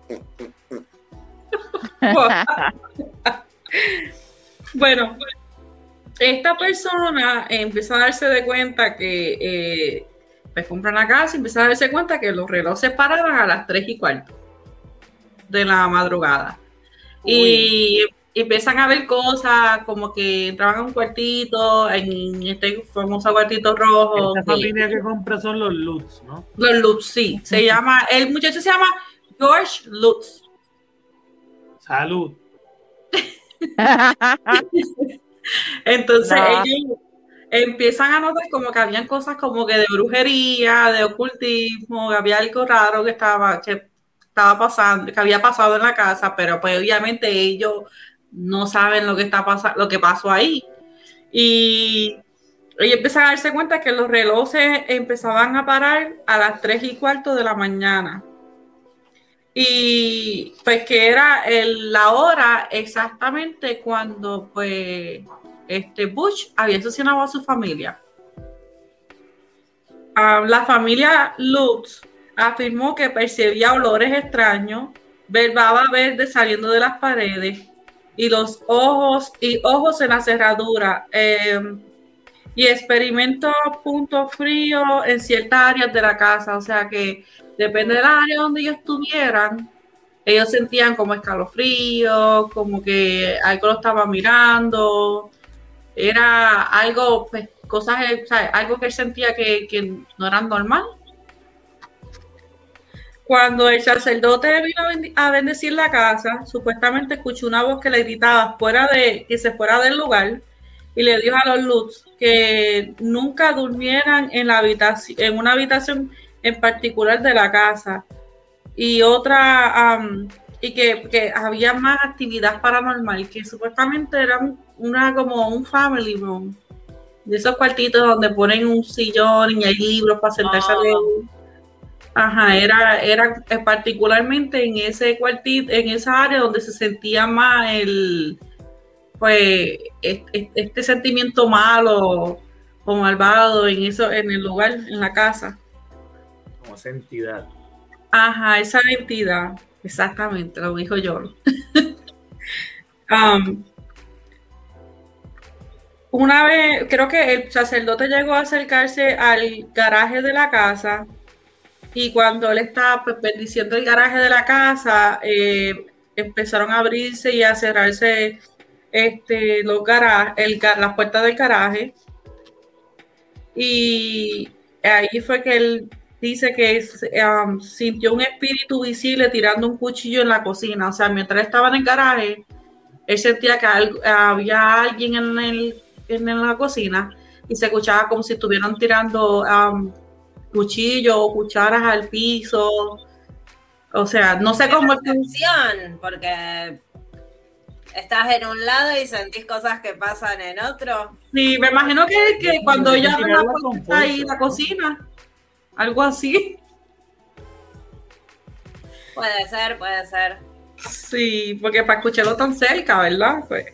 Bueno, esta persona empieza a darse de cuenta que pues compra una casa y empieza a darse cuenta que los relojes se paraban a las 3:15 de la madrugada. Y empiezan a ver cosas como que entraban a un cuartito, en este famoso cuartito rojo. Esta familia que compra son los Lutz, ¿no? Los Lutz, sí. El muchacho se llama George Lutz. Salud. Entonces ellos empiezan a notar como que habían cosas como que de brujería, de ocultismo, que había algo raro que estaba pasando, que había pasado en la casa, pero pues obviamente ellos no saben lo que está pasando, lo que pasó ahí. Y ellos empiezan a darse cuenta que los relojes empezaban a parar a las 3:15 de la mañana. Y pues que era la hora exactamente cuando pues Bush había asesinado a su familia. La familia Lutz afirmó que percibía olores extraños, verbaba verde saliendo de las paredes y los ojos en la cerradura y experimentó puntos fríos en ciertas áreas de la casa, o sea que depende del área donde ellos estuvieran, ellos sentían como escalofríos, como que algo lo estaba mirando, era algo, pues, cosas, o sea, algo que él sentía que no era normal. Cuando el sacerdote vino a bendecir la casa, supuestamente escuchó una voz que le gritaba que se fuera del lugar y le dijo a los Lutz que nunca durmieran en una habitación en particular de la casa. Y otra y que había más actividad paranormal, que supuestamente era como un family room, de esos cuartitos donde ponen un sillón y hay libros para sentarse a leer. Ajá, era particularmente en ese cuartito, en esa área donde se sentía más este sentimiento malo o malvado en el lugar, en la casa. Como esa entidad. Ajá, esa entidad, exactamente, lo dijo yo. Una vez, creo que el sacerdote llegó a acercarse al garaje de la casa y cuando él estaba bendiciendo el garaje de la casa, empezaron a abrirse y a cerrarse las puertas del garaje, y ahí fue que él dice que sintió un espíritu visible tirando un cuchillo en la cocina. O sea, mientras estaba en el garaje, él sentía que había alguien en la cocina y se escuchaba como si estuvieran tirando cuchillos o cucharas al piso. O sea, no sé cómo... Porque estás en un lado y sentís cosas que pasan en otro. Sí, me imagino que cuando ella abre la puerta ahí la cocina, algo así. Puede ser. Sí, porque para escucharlo tan cerca, ¿verdad? Pues.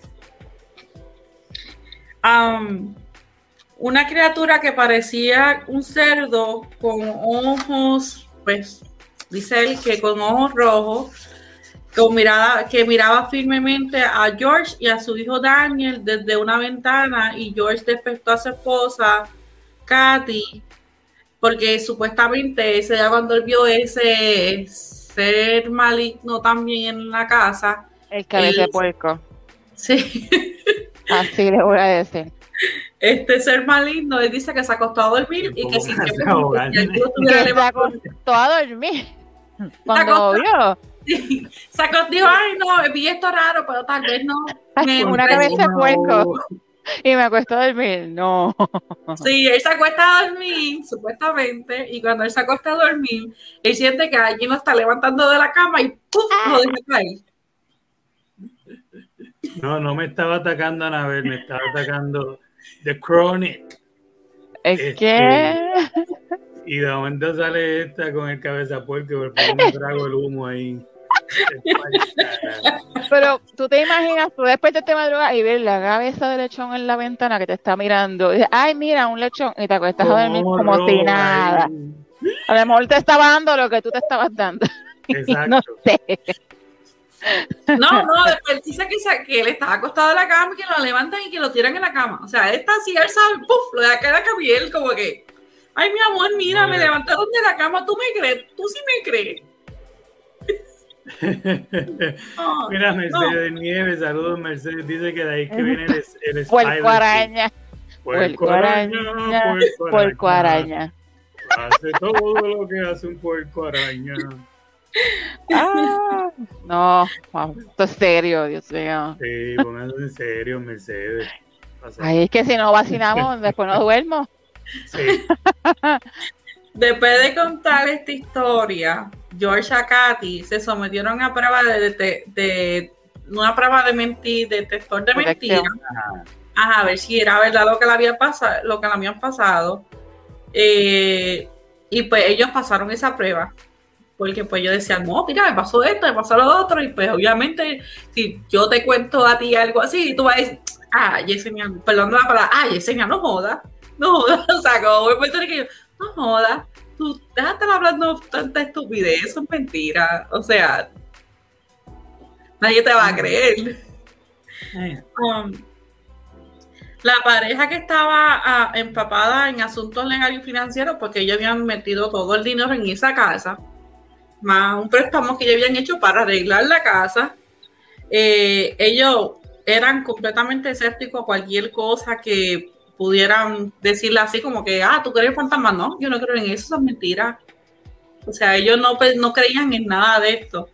Una criatura que parecía un cerdo con ojos, pues, dice él que con ojos rojos, que miraba firmemente a George y a su hijo Daniel desde una ventana, y George despertó a su esposa, Kathy, porque supuestamente ese día cuando él vio ese ser maligno también en la casa. El cabeza de puerco. Sí. Así le voy a decir. Este ser maligno, él dice que se acostó a dormir y que sintió se acostó a dormir. Cuando vio. Sí. Dijo, ay no, vi esto raro, pero tal vez no. Una cabeza de puerco. Y me acuesto a dormir, no. Sí, él se acuesta a dormir, supuestamente, y cuando él se acuesta a dormir, él siente que alguien lo está levantando de la cama y ¡puf! Lo deja caer. No me estaba atacando Anabel, me estaba atacando The Chronic. ¿Qué? Y de momento sale esta con el cabeza puerco, porque me trago el humo ahí. Pero tú te imaginas, tú después de madrugar y ver la cabeza de lechón en la ventana que te está mirando y dices, ay, mira, un lechón, y te acuestas a dormir como si nada. A lo mejor te estaba dando lo que tú te estabas dando. Exacto. No sé. No, después dice que él estaba acostado en la cama, que lo levantan y que lo tiran en la cama. O sea, él está así, él sabe, ¡puf! Lo deja caer a cama y él como que, ay, mi amor, mira, me levantaron de la cama, ¿tú me crees? ¿Tú sí me crees? Mira, Mercedes Nieves, saludos Mercedes, dice que de ahí que viene el Puerco araña. Puerco araña. Hace todo lo que hace un puerco araña. No, esto es serio, Dios mío. Sí, pónganse en serio, Mercedes. Ay, es que si no vacinamos, después no duermo. Sí. Después de contar esta historia, George y Kathy se sometieron a prueba de una prueba de detector de mentiras. A ver si era verdad lo que le habían pasado. Y pues ellos pasaron esa prueba. Porque pues yo decía, no, mira, me pasó esto, me pasó lo otro. Y pues obviamente, si yo te cuento a ti algo así, tú vas a decir, Yesenia, perdón la palabra, Yesenia, no jodas. O sea, como voy a pensar que yo, no jodas, tú déjate estar hablando tanta estupidez, eso es mentira. O sea, nadie te va a creer. La pareja que estaba empapada en asuntos legales y financieros, porque ellos habían metido todo el dinero en esa casa, más un préstamo que ellos habían hecho para arreglar la casa, ellos eran completamente escépticos a cualquier cosa que pudieran decirle así como que, tú crees fantasmas. No, yo no creo en eso, es mentira. O sea, ellos no creían en nada de esto.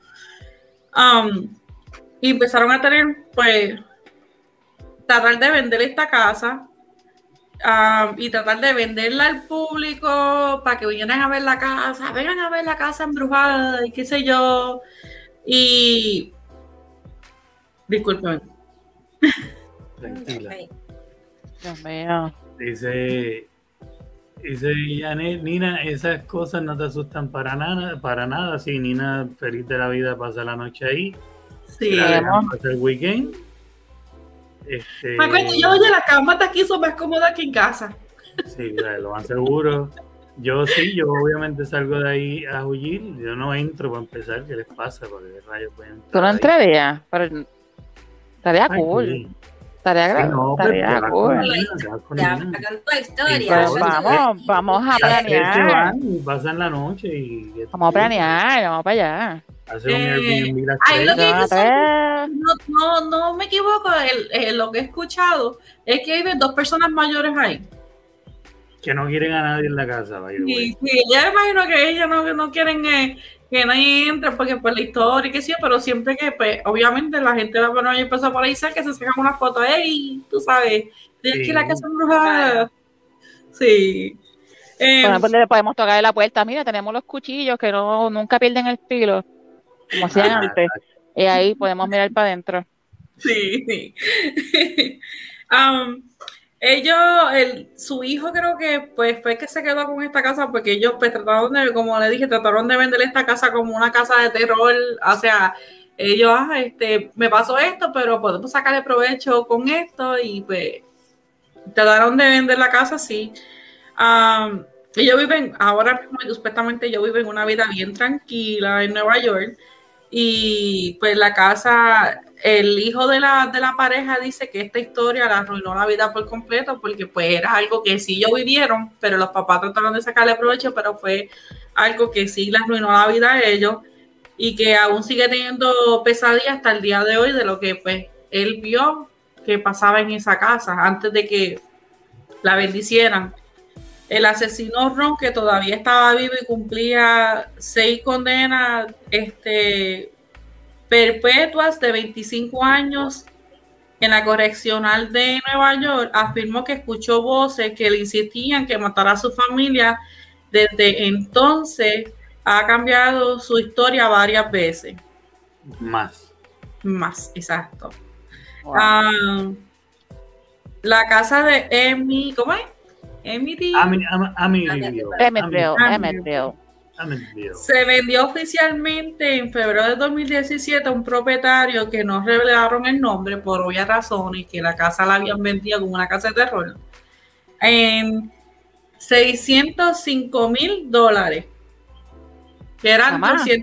Y empezaron a tener, pues, tratar de vender esta casa y tratar de venderla al público para que vinieran a ver la casa, vengan a ver la casa embrujada y qué sé yo. Y disculpen. Tranquila. Dios mío. Dice Janet, Nina, esas cosas no te asustan para nada. Sí, Nina, feliz de la vida, pasa la noche ahí. Sí. Pasa el weekend. Me acuerdo, oye, la cama está aquí, son más cómodas que en casa. Sí, lo más seguro. Yo obviamente salgo de ahí a huir. Yo no entro para empezar. ¿Qué les pasa? Porque rayos pueden entrar. Tú no entrarías, pero estaría cool. Sí. Estaría No, cool. Vamos a planear. Pasan la noche y vamos a planear, vamos para allá. Hacer un Airbnb las ahí lo que tres. no me equivoco, lo que he escuchado es que hay 2 personas mayores ahí. Que no quieren a nadie en la casa. Sí, ya imagino que ellas no quieren que nadie entre porque por la historia y que sí, pero siempre que, pues, obviamente la gente va a poner y pasa por ahí, que se sacan una foto, tú sabes, tienes que ir a la casa embrujada. Sí. Bueno, pues le podemos tocar la puerta, mira, tenemos los cuchillos que nunca pierden el filo, como hacían antes, y ahí podemos mirar para adentro. Sí. Su hijo creo que pues fue que se quedó con esta casa porque ellos pues como le dije, trataron de vender esta casa como una casa de terror, o sea, ellos, me pasó esto, pero podemos sacarle provecho con esto y pues trataron de vender la casa, sí. Ellos viven, ahora mismo, supuestamente ellos viven una vida bien tranquila en Nueva York y pues la casa, el hijo de la pareja dice que esta historia la arruinó la vida por completo porque pues era algo que sí ellos vivieron, pero los papás trataron de sacarle provecho, pero fue algo que sí le arruinó la vida a ellos y que aún sigue teniendo pesadillas hasta el día de hoy de lo que pues él vio que pasaba en esa casa antes de que la bendicieran. El asesino Ron, que todavía estaba vivo y cumplía 6 condenas perpetuas de 25 años en la correccional de Nueva York, afirmó que escuchó voces que le insistían que matara a su familia. Desde entonces ha cambiado su historia varias veces. Más, exacto. Wow. La casa de Emmy, ¿cómo es? Amityville. Se vendió oficialmente en febrero de 2017 a un propietario que no revelaron el nombre por obvias razones, que la casa la habían vendido como una casa de terror, en $605,000, que eran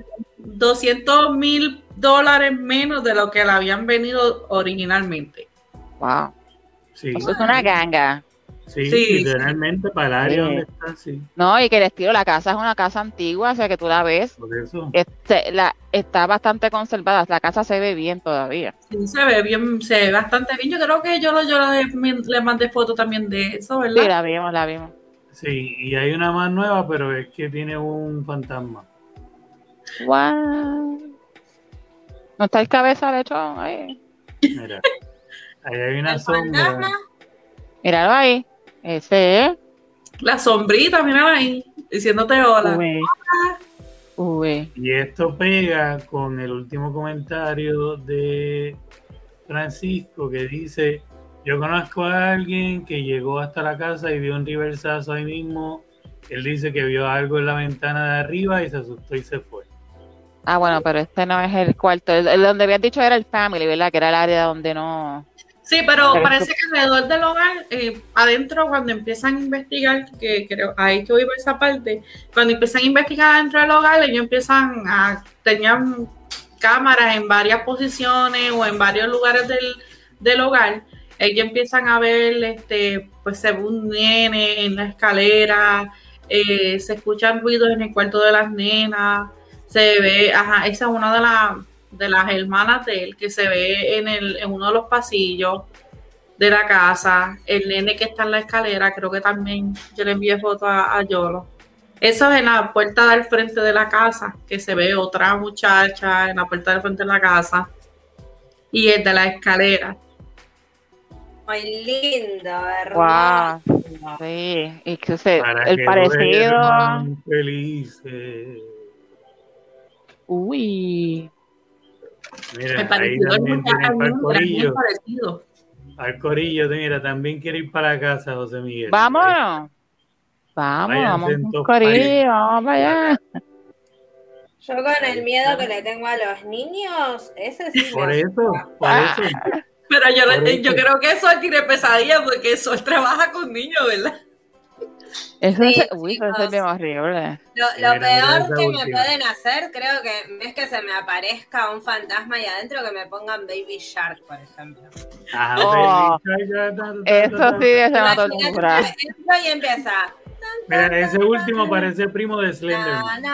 $200,000 menos de lo que la habían vendido originalmente. Wow. Sí. Eso es una ganga. Sí, literalmente para el área donde está, sí. No, y que el estilo, la casa es una casa antigua, o sea que tú la ves. Por eso. Está bastante conservada, la casa se ve bien todavía. Sí, se ve bastante bien. Yo creo que yo le mandé foto también de eso, ¿verdad? Sí, la vimos. Sí, y hay una más nueva, pero es que tiene un fantasma. Wow. ¿No está el cabeza de lechón ahí? Mira, ahí hay una sombra. Míralo ahí. Ese es. La sombrita, mírala ahí, diciéndote hola. Uy. Y esto pega con el último comentario de Francisco que dice: yo conozco a alguien que llegó hasta la casa y vio un reversazo ahí mismo. Él dice que vio algo en la ventana de arriba y se asustó y se fue. Ah, bueno, pero este no es el cuarto. El donde habían dicho era el family, ¿verdad? Que era el área donde no... Sí, pero parece que alrededor del hogar, adentro, cuando empiezan a investigar, que creo, ahí que voy por esa parte, cuando empiezan a investigar dentro del hogar, ellos tenían cámaras en varias posiciones o en varios lugares del hogar. Ellos empiezan a ver, pues se ve un nene en la escalera, se escuchan ruidos en el cuarto de las nenas, se ve, esa es una de las hermanas de él que se ve en uno de los pasillos de la casa, el nene que está en la escalera, creo que también yo le envié foto a Yolo. Eso es en la puerta del frente de la casa, que se ve otra muchacha en la puerta del frente de la casa, y el de la escalera. Muy lindo, hermoso. Wow. Sí, y que el parecido. Felices. Uy. Mira, ahí también tiene al corillo. Al corillo, mira, también quiere ir para la casa, José Miguel. Vámonos. Vamos, corillo, vamos allá. Yo con el miedo que le tengo a los niños, ese sí. Por eso. Pero yo creo que Sol tiene pesadilla porque Sol trabaja con niños, ¿verdad? Eso es bien horrible. Lo peor que me pueden hacer, creo que es que se me aparezca un fantasma ahí adentro, que me pongan Baby Shark, por ejemplo. Eso sí es una tortura. Y empieza. Mira, ese último parece primo de Slenderman.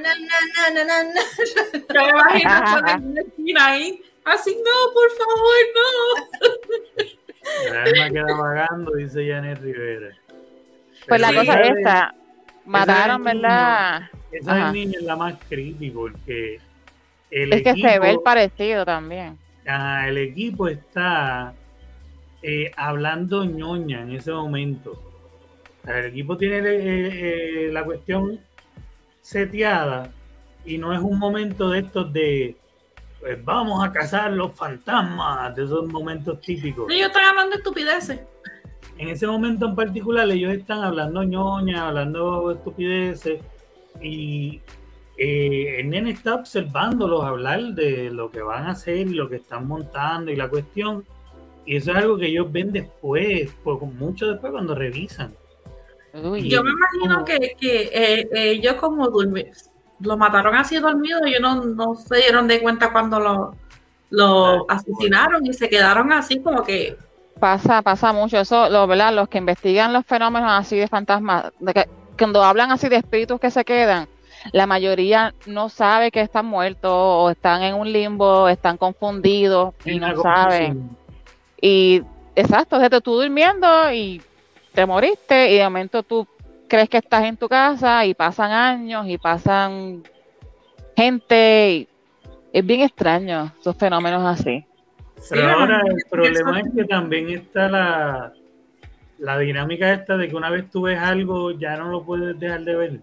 Yo me imagino en una esquina ahí. Así, no, por favor, no. El alma queda vagando, dice Janet Rivera. Pues la cosa es esta, mataron, ¿verdad? Esa niña es la más creepy porque el equipo... Es que se ve el parecido también. El equipo está hablando ñoña en ese momento. El equipo tiene la cuestión seteada y no es un momento de estos de pues vamos a cazar los fantasmas, de esos momentos típicos. Ellos están hablando de estupideces. En ese momento en particular ellos están hablando ñoña, hablando estupideces y el nene está observándolos hablar de lo que van a hacer y lo que están montando y la cuestión, y eso es algo que ellos ven después, mucho después cuando revisan. Yo me imagino que ellos como lo mataron así dormido, ellos no se dieron de cuenta cuando lo asesinaron y se quedaron así como que... Pasa mucho eso, ¿verdad? Los que investigan los fenómenos así de fantasmas, cuando hablan así de espíritus que se quedan, la mayoría no sabe que están muertos o están en un limbo, están confundidos y no saben. Y exacto, o sea, tú durmiendo y te moriste y de momento tú crees que estás en tu casa y pasan años y pasan gente y es bien extraño esos fenómenos así. Pero ahora el problema es que también está la dinámica esta de que una vez tú ves algo ya no lo puedes dejar de ver.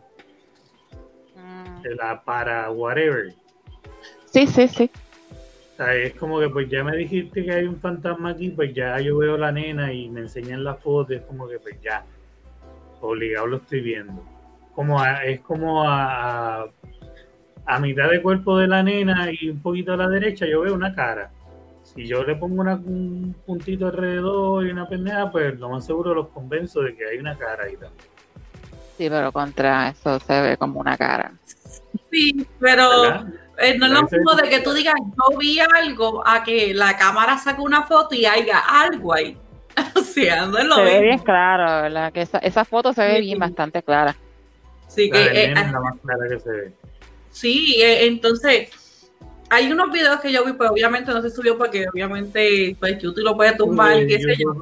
Para whatever. Sí. O sea, es como que pues ya me dijiste que hay un fantasma aquí, pues ya yo veo la nena y me enseñan la foto, es como que pues ya, obligado lo estoy viendo. Es como a mitad de cuerpo de la nena y un poquito a la derecha yo veo una cara. Si yo le pongo un puntito alrededor y una pendeja, pues lo más seguro los convenzo de que hay una cara ahí también. Sí, pero contra eso se ve como una cara. Sí, pero no es lo mismo de que tú digas yo vi algo a que la cámara saque una foto y haya algo ahí. O sea, no es lo mismo. Se ve bien claro, ¿verdad? Que esa foto se ve bien bastante clara. Sí, que es la más clara que se ve. Sí, entonces hay unos videos que yo vi, pues obviamente no se subió porque obviamente pues YouTube lo puede tumbar, qué sé yo.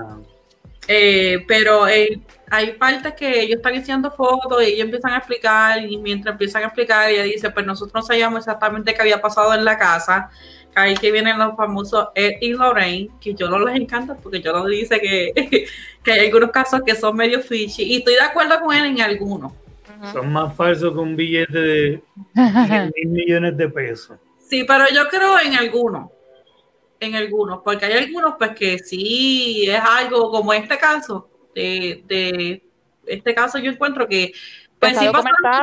Pero hay partes que ellos están haciendo fotos y ellos empiezan a explicar, y mientras empiezan a explicar ella dice, pues nosotros no sabíamos exactamente qué había pasado en la casa. Ahí que vienen los famosos Ed y Lorraine, que yo no les encanta porque yo no dice que hay algunos casos que son medio fishy, y estoy de acuerdo con él en algunos. Son más falsos que un billete de 100 millones de pesos. Sí, pero yo creo en algunos, porque hay algunos pues que sí es algo como este caso, de este caso yo encuentro que pues sí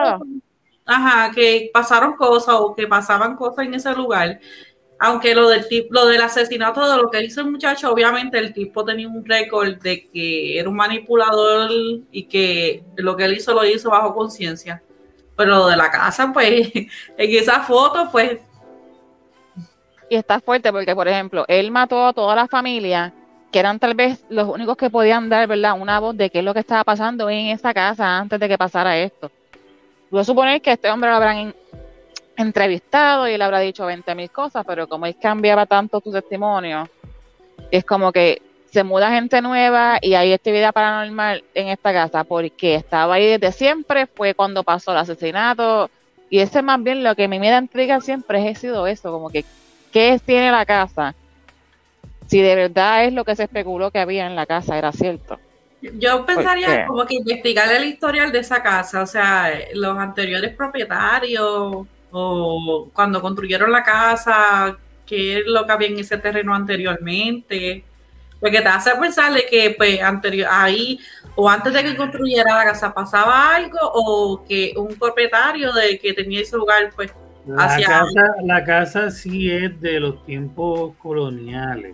pasaron cosas o que pasaban cosas en ese lugar, aunque lo del asesinato de lo que hizo el muchacho, obviamente el tipo tenía un récord de que era un manipulador y que lo que él hizo lo hizo bajo conciencia, pero lo de la casa pues en esa foto pues. Y está fuerte porque, por ejemplo, él mató a toda la familia, que eran tal vez los únicos que podían dar, ¿verdad?, una voz de qué es lo que estaba pasando en esa casa antes de que pasara esto. Voy a suponer que este hombre lo habrán entrevistado y él habrá dicho 20,000 cosas, pero como él cambiaba tanto su testimonio, es como que se muda gente nueva y hay actividad paranormal en esta casa porque estaba ahí desde siempre, fue cuando pasó el asesinato, y ese más bien lo que a mí me da intriga siempre ha sido eso, como que ¿qué tiene la casa? Si de verdad es lo que se especuló que había en la casa, era cierto. Yo pensaría como que investigar el historial de esa casa, o sea, los anteriores propietarios o cuando construyeron la casa, qué es lo que había en ese terreno anteriormente. Porque te hace pensar de que pues ahí o antes de que construyera la casa pasaba algo o que un propietario de que tenía ese lugar pues la casa sí es de los tiempos coloniales.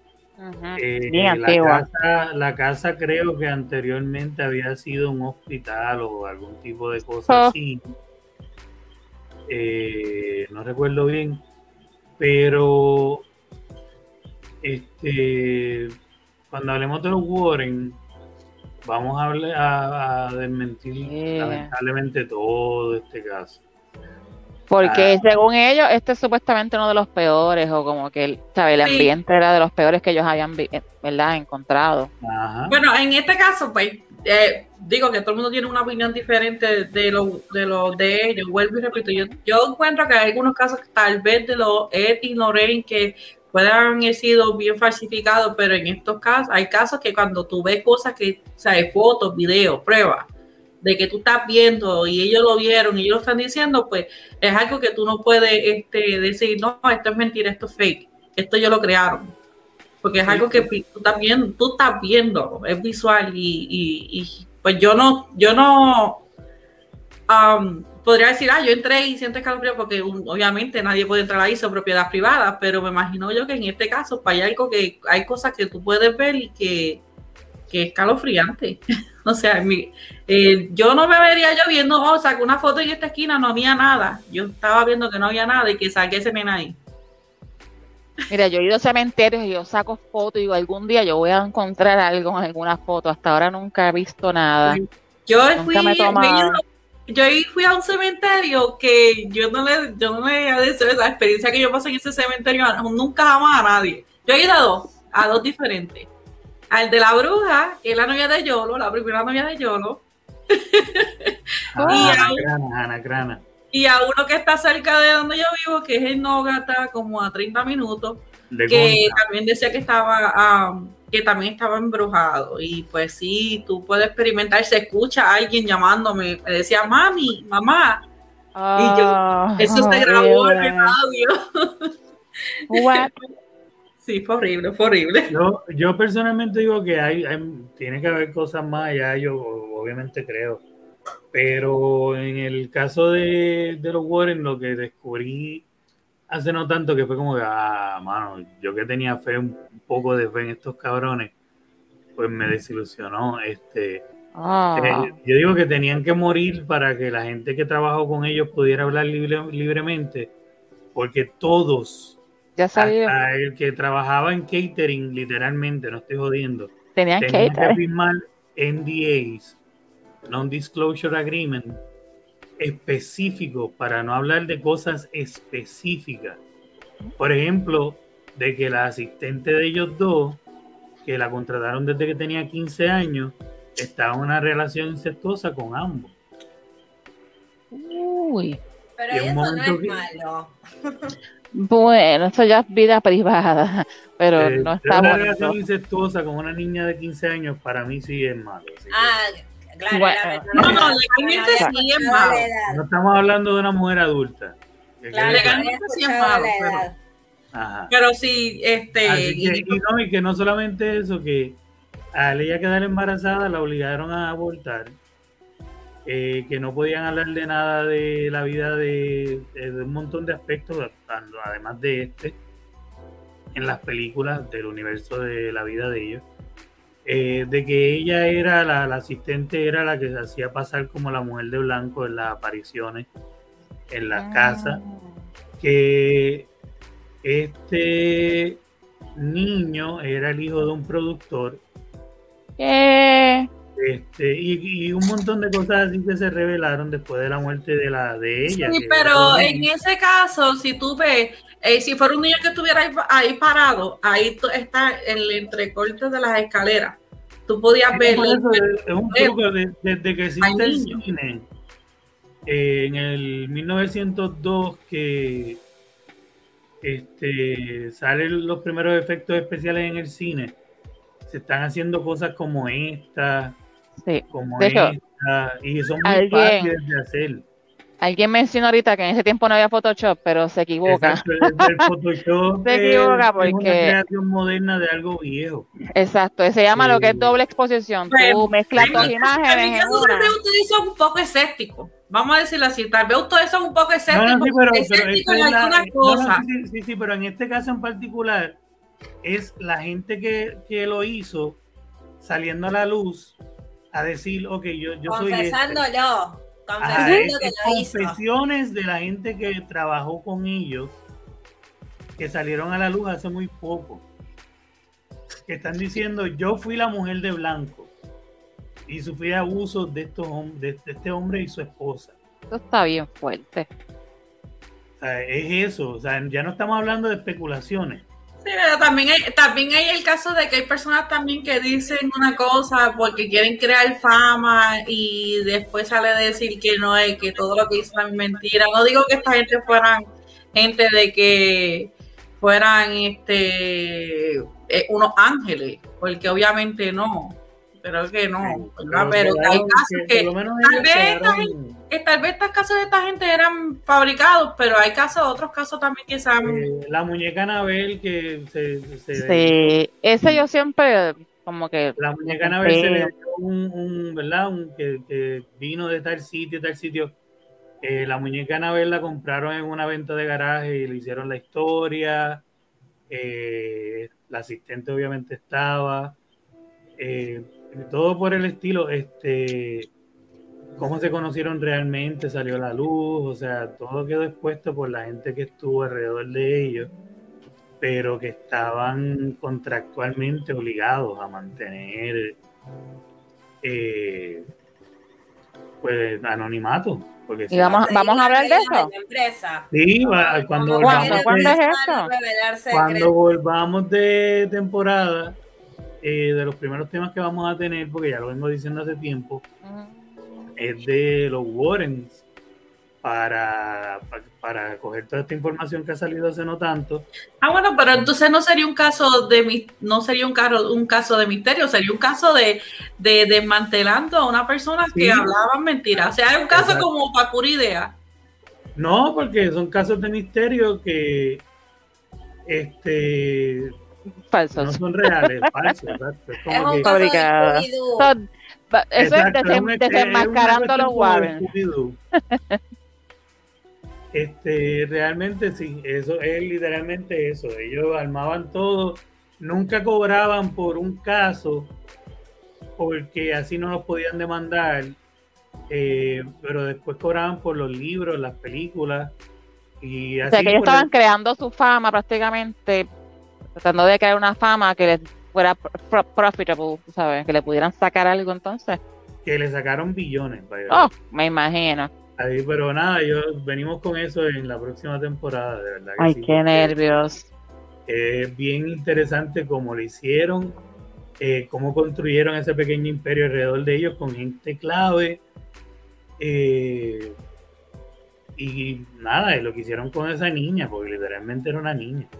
La casa creo que anteriormente había sido un hospital o algún tipo de cosa así. No recuerdo bien, pero cuando hablemos de los Warren vamos a desmentir lamentablemente todo este caso. Porque según ellos, este es supuestamente uno de los peores, o como que el ambiente era de los peores que ellos habían encontrado. Ajá. Bueno, en este caso, pues, digo que todo el mundo tiene una opinión diferente de ellos. Vuelvo y repito, yo encuentro que hay algunos casos tal vez de los Ed y Lorraine que pueden haber sido bien falsificados, pero en estos casos, hay casos que cuando tú ves cosas que, o sea, fotos, videos, pruebas, de que tú estás viendo y ellos lo vieron y ellos lo están diciendo, pues es algo que tú no puedes decir, no, esto es mentira, esto es fake, esto ellos lo crearon, porque es algo que tú estás viendo, es visual y pues yo no podría decir, yo entré y siento escalofrío porque obviamente nadie puede entrar ahí, son propiedad privada, pero me imagino yo que en este caso pues, hay cosas que tú puedes ver y que es escalofriante. O sea, yo no me vería yo viendo, saqué una foto en esta esquina, no había nada. Yo estaba viendo que no había nada y que saqué ese nena ahí. Mira, yo he ido a cementerios y yo saco fotos y digo, algún día yo voy a encontrar algo en alguna foto. Hasta ahora nunca he visto nada. Yo fui a un cementerio que yo no le voy a decir la experiencia que yo pasé en ese cementerio nunca jamás a nadie. Yo he ido a dos diferentes. Al de la bruja, que es la novia de Yolo, la primera novia de Yolo. Anacrana. Y a uno que está cerca de donde yo vivo, que es en Nogata, como a 30 minutos, que también decía que también estaba embrujado. Y pues sí, tú puedes experimentar, se escucha a alguien llamándome, me decía, mami, mamá. Y yo, eso se grabó en el audio. What? Sí, fue horrible. Yo personalmente digo que tiene que haber cosas más allá, yo obviamente creo. Pero en el caso de los Warren, lo que descubrí hace no tanto, que fue como que, mano, yo que tenía un poco de fe en estos cabrones, pues me desilusionó. Yo digo que tenían que morir para que la gente que trabajó con ellos pudiera hablar libremente, porque todos... Hasta el que trabajaba en catering, literalmente, no estoy jodiendo, tenían que firmar NDAs, Non-Disclosure Agreement, específicos para no hablar de cosas específicas. Por ejemplo, de que la asistente de ellos dos, que la contrataron desde que tenía 15 años, estaba en una relación incestuosa con ambos. Uy. Pero eso no es malo. Bueno, eso ya es vida privada, pero no está una bonito. relación incestuosa con una niña de 15 años para mí sí es malo. ¿Sí? Claro. Bueno. No, legalmente sí es malo. No estamos hablando de una mujer adulta. Claro, legalmente sí es malo. Pero sí, y que no solamente eso, que al ella quedar embarazada la obligaron a abortar. Que no podían hablar de nada de la vida de un montón de aspectos, además de en las películas del universo de la vida de ellos, de que ella era la asistente, era la que se hacía pasar como la mujer de blanco en las apariciones en las casas, que este niño era el hijo de un productor. Y un montón de cosas así que se revelaron después de la muerte de ella. Sí, pero en ese caso, si tú ves, si fuera un niño que estuviera ahí parado, ahí está el entrecorte de las escaleras. Tú podías verlo. Es un truco desde que existe el cine. En el 1902 que salen los primeros efectos especiales en el cine, se están haciendo cosas como esta. Sí. Como de hecho, esta, y son muy fáciles de hacer. Alguien mencionó ahorita que en ese tiempo no había Photoshop, pero se equivoca. Exacto, el Photoshop Se equivoca es una porque... creación moderna de algo viejo. Exacto, se llama lo que es doble exposición. Tú mezclas dos imágenes en una. Tal vez ustedes son un poco escépticos. Vamos a decirlo así. Tal vez ustedes son un poco escépticos, escépticos en algunas cosas. Sí, pero en este caso en particular es la gente que lo hizo saliendo a la luz a decir, ok, yo soy confesándolo. Confesando que lo hizo. Confesiones de la gente que trabajó con ellos que salieron a la luz hace muy poco, que están diciendo, yo fui la mujer de blanco y sufrí abusos de este hombre y su esposa. Eso está bien fuerte. O sea, es eso, o sea, ya no estamos hablando de especulaciones. Sí, pero también hay el caso de que hay personas también que dicen una cosa porque quieren crear fama y después sale a decir que no es, que todo lo que dicen es mentira. No digo que esta gente fueran gente de que fueran unos ángeles, porque obviamente no, pero que no, pero que hay casos que tal vez estos casos de esta gente eran fabricados, pero hay otros casos también que saben. La muñeca Anabel que sí, ese yo siempre como que la muñeca Anabel se le dio ¿verdad? Que vino de tal sitio. La muñeca Anabel la compraron en una venta de garaje y le hicieron la historia. La asistente obviamente estaba. Todo por el estilo. Cómo se conocieron realmente salió a la luz. O sea, todo quedó expuesto por la gente que estuvo alrededor de ellos, pero que estaban contractualmente obligados a mantener pues anonimato. Porque y vamos a hablar de eso. Sí, cuando volvamos de temporada, de los primeros temas que vamos a tener, porque ya lo vengo diciendo hace tiempo, es de los Warrens, para coger toda esta información que ha salido hace no tanto. Bueno, pero entonces no sería un caso de misterio, sería un caso de desmantelando a una persona que hablaban mentiras. O sea, es un caso como para pura idea. No, porque son casos de misterio que falsos. No son reales, falsos. Exacto. Es como un fabricado. Eso es desenmascarando los Warren. Realmente sí, eso es literalmente eso. Ellos armaban todo, nunca cobraban por un caso porque así no los podían demandar, pero después cobraban por los libros, las películas y así. O sea, que ellos estaban creando su fama prácticamente, tratando de crear una fama que les fuera profitable, ¿sabes? Que le pudieran sacar algo entonces. Que le sacaron billones. Me imagino. Ahí, pero nada, venimos con eso en la próxima temporada, de verdad. Ay, qué nervios. Es bien interesante cómo lo hicieron, cómo construyeron ese pequeño imperio alrededor de ellos con gente clave. Y nada, lo que hicieron con esa niña, porque literalmente era una niña.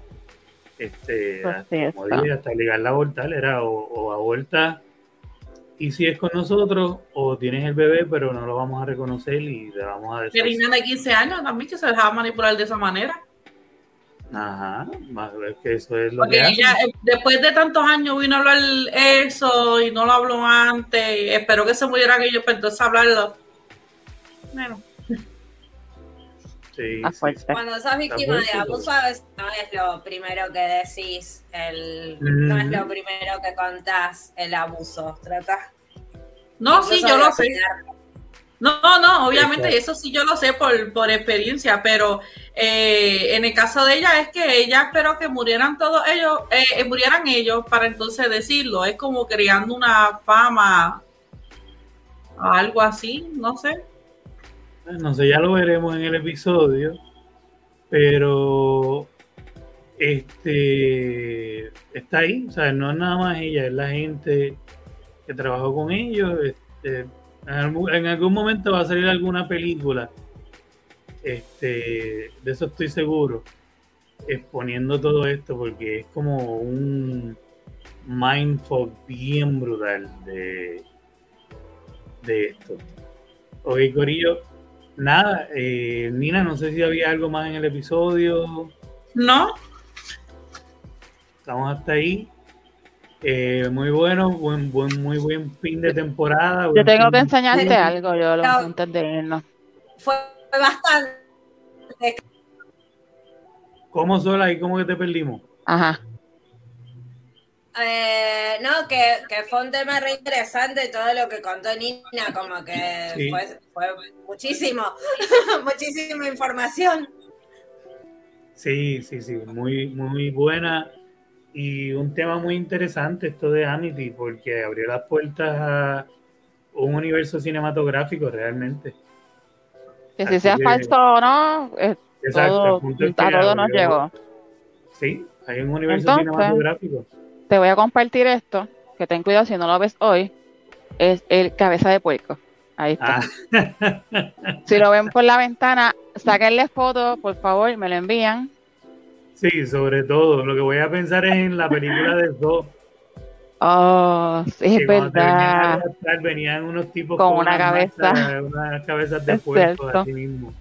Hasta ligarla a abortar, era o aborta y si es con nosotros, o tienes el bebé, pero no lo vamos a reconocer y le vamos a decir. Que niña de 15 años también que se dejaba manipular de esa manera. Ajá, es que eso es lo porque que ella, después de tantos años vino a hablar eso y no lo habló antes. Espero que se murieran ellos para entonces hablarlo. Bueno. Sí, Cuando sos víctima de abuso, a veces no es lo primero que decís, no es lo primero que contás, el abuso. Tratás. No, sí, yo lo sé. No, obviamente, eso sí yo lo sé por experiencia, pero en el caso de ella es que ella esperó que murieran todos ellos, murieran ellos para entonces decirlo. Es como creando una fama, algo así, no sé. No sé, ya lo veremos en el episodio, pero está ahí, o sea, no es nada más ella, es la gente que trabajó con ellos. En algún momento va a salir alguna película, de eso estoy seguro, exponiendo todo esto, porque es como un mindfuck bien brutal de esto. Ok, corillo, Nada, Nina, no sé si había algo más en el episodio. No. Estamos hasta ahí. Muy bueno, muy buen fin de temporada. Yo tengo que enseñarte algo, yo lo antes de irnos. Fue bastante. ¿Cómo sola y cómo que te perdimos? Ajá. No, que fue un tema re interesante todo lo que contó Nina, como que Sí. fue muchísima información. Sí, muy buena y un tema muy interesante esto de Amity, porque abrió las puertas a un universo cinematográfico realmente. Que si sea falso o no, exacto, a todo nos llegó. Sí, hay un universo cinematográfico. Te voy a compartir esto, que ten cuidado si no lo ves hoy, es el cabeza de puerco. Ahí está. Si lo ven por la ventana, sáquenle foto, por favor, me lo envían. Sí, sobre todo, lo que voy a pensar es en la película de Zoo. Oh, sí, es verdad. Venían unos tipos con una cabeza. Unas cabezas de puerco así mismo.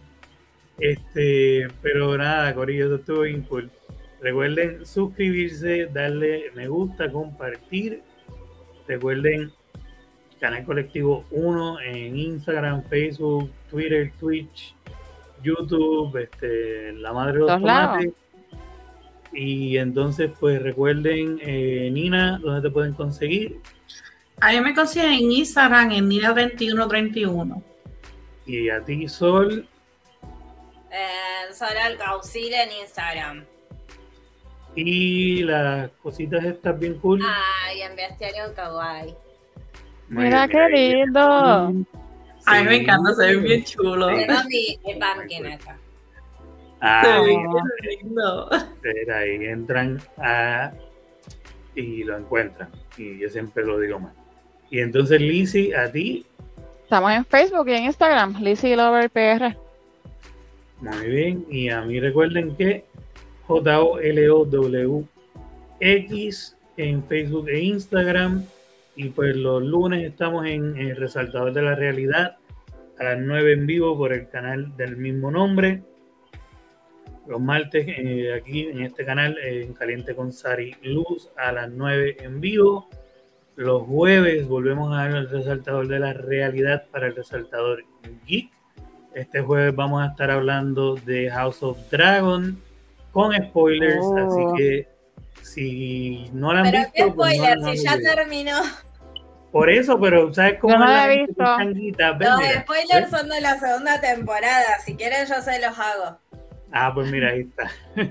Pero nada, corillo, eso estuvo bien cool. Recuerden suscribirse, darle me gusta, compartir. Recuerden Canal Colectivo 1 en Instagram, Facebook, Twitter, Twitch, YouTube, La Madre de los Tomates. Y entonces, pues recuerden, Nina, ¿dónde te pueden conseguir? A mí me consiguen en Instagram, en Nina2131. Y a ti, Sol. Sol Alcaucil en Instagram. Y las cositas estas bien cool. Y en Bestiario Kawaii. Mira qué lindo. Sí. A mí me encanta, se ve bien chulo. Tengo mi pumpkin acá. Qué lindo. Ahí entran y lo encuentran. Y yo siempre lo digo más. Y entonces, Lizzy, a ti. Estamos en Facebook y en Instagram, Lizzy Lover PR. Muy bien. Y a mí recuerden que JOLOWX en Facebook e Instagram. Y pues los lunes estamos en el Resaltador de la Realidad a las 9 en vivo por el canal del mismo nombre. Los martes aquí en este canal en Caliente con Sari Luz a las 9 en vivo. Los jueves volvemos a ver el Resaltador de la Realidad para el Resaltador Geek. Este jueves vamos a estar hablando de House of Dragon con spoilers, así que si no la han visto... Pero qué spoiler, pues si ya terminó. Por eso, pero ¿sabes cómo no la he visto? Los spoilers son de la segunda temporada, si quieren yo se los hago. Pues mira, ahí está.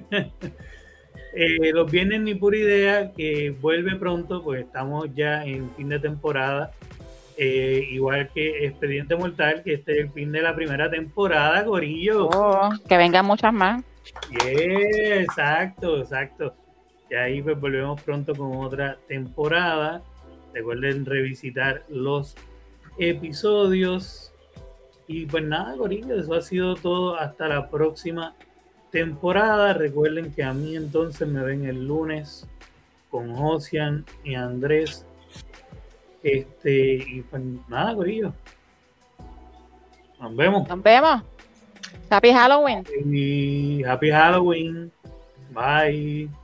Los viernes Ni Pura Idea, que vuelve pronto, pues estamos ya en fin de temporada. Igual que Expediente Mortal, que este es el fin de la primera temporada, corillo. Que vengan muchas más. Exacto. Y ahí pues volvemos pronto con otra temporada. Recuerden revisitar los episodios. Y pues nada, corillo, eso ha sido todo. Hasta la próxima temporada. Recuerden que a mí entonces me ven el lunes con Josian y Andrés. Y pues nada, corillo. Nos vemos. Happy Halloween. Y Happy Halloween. Bye.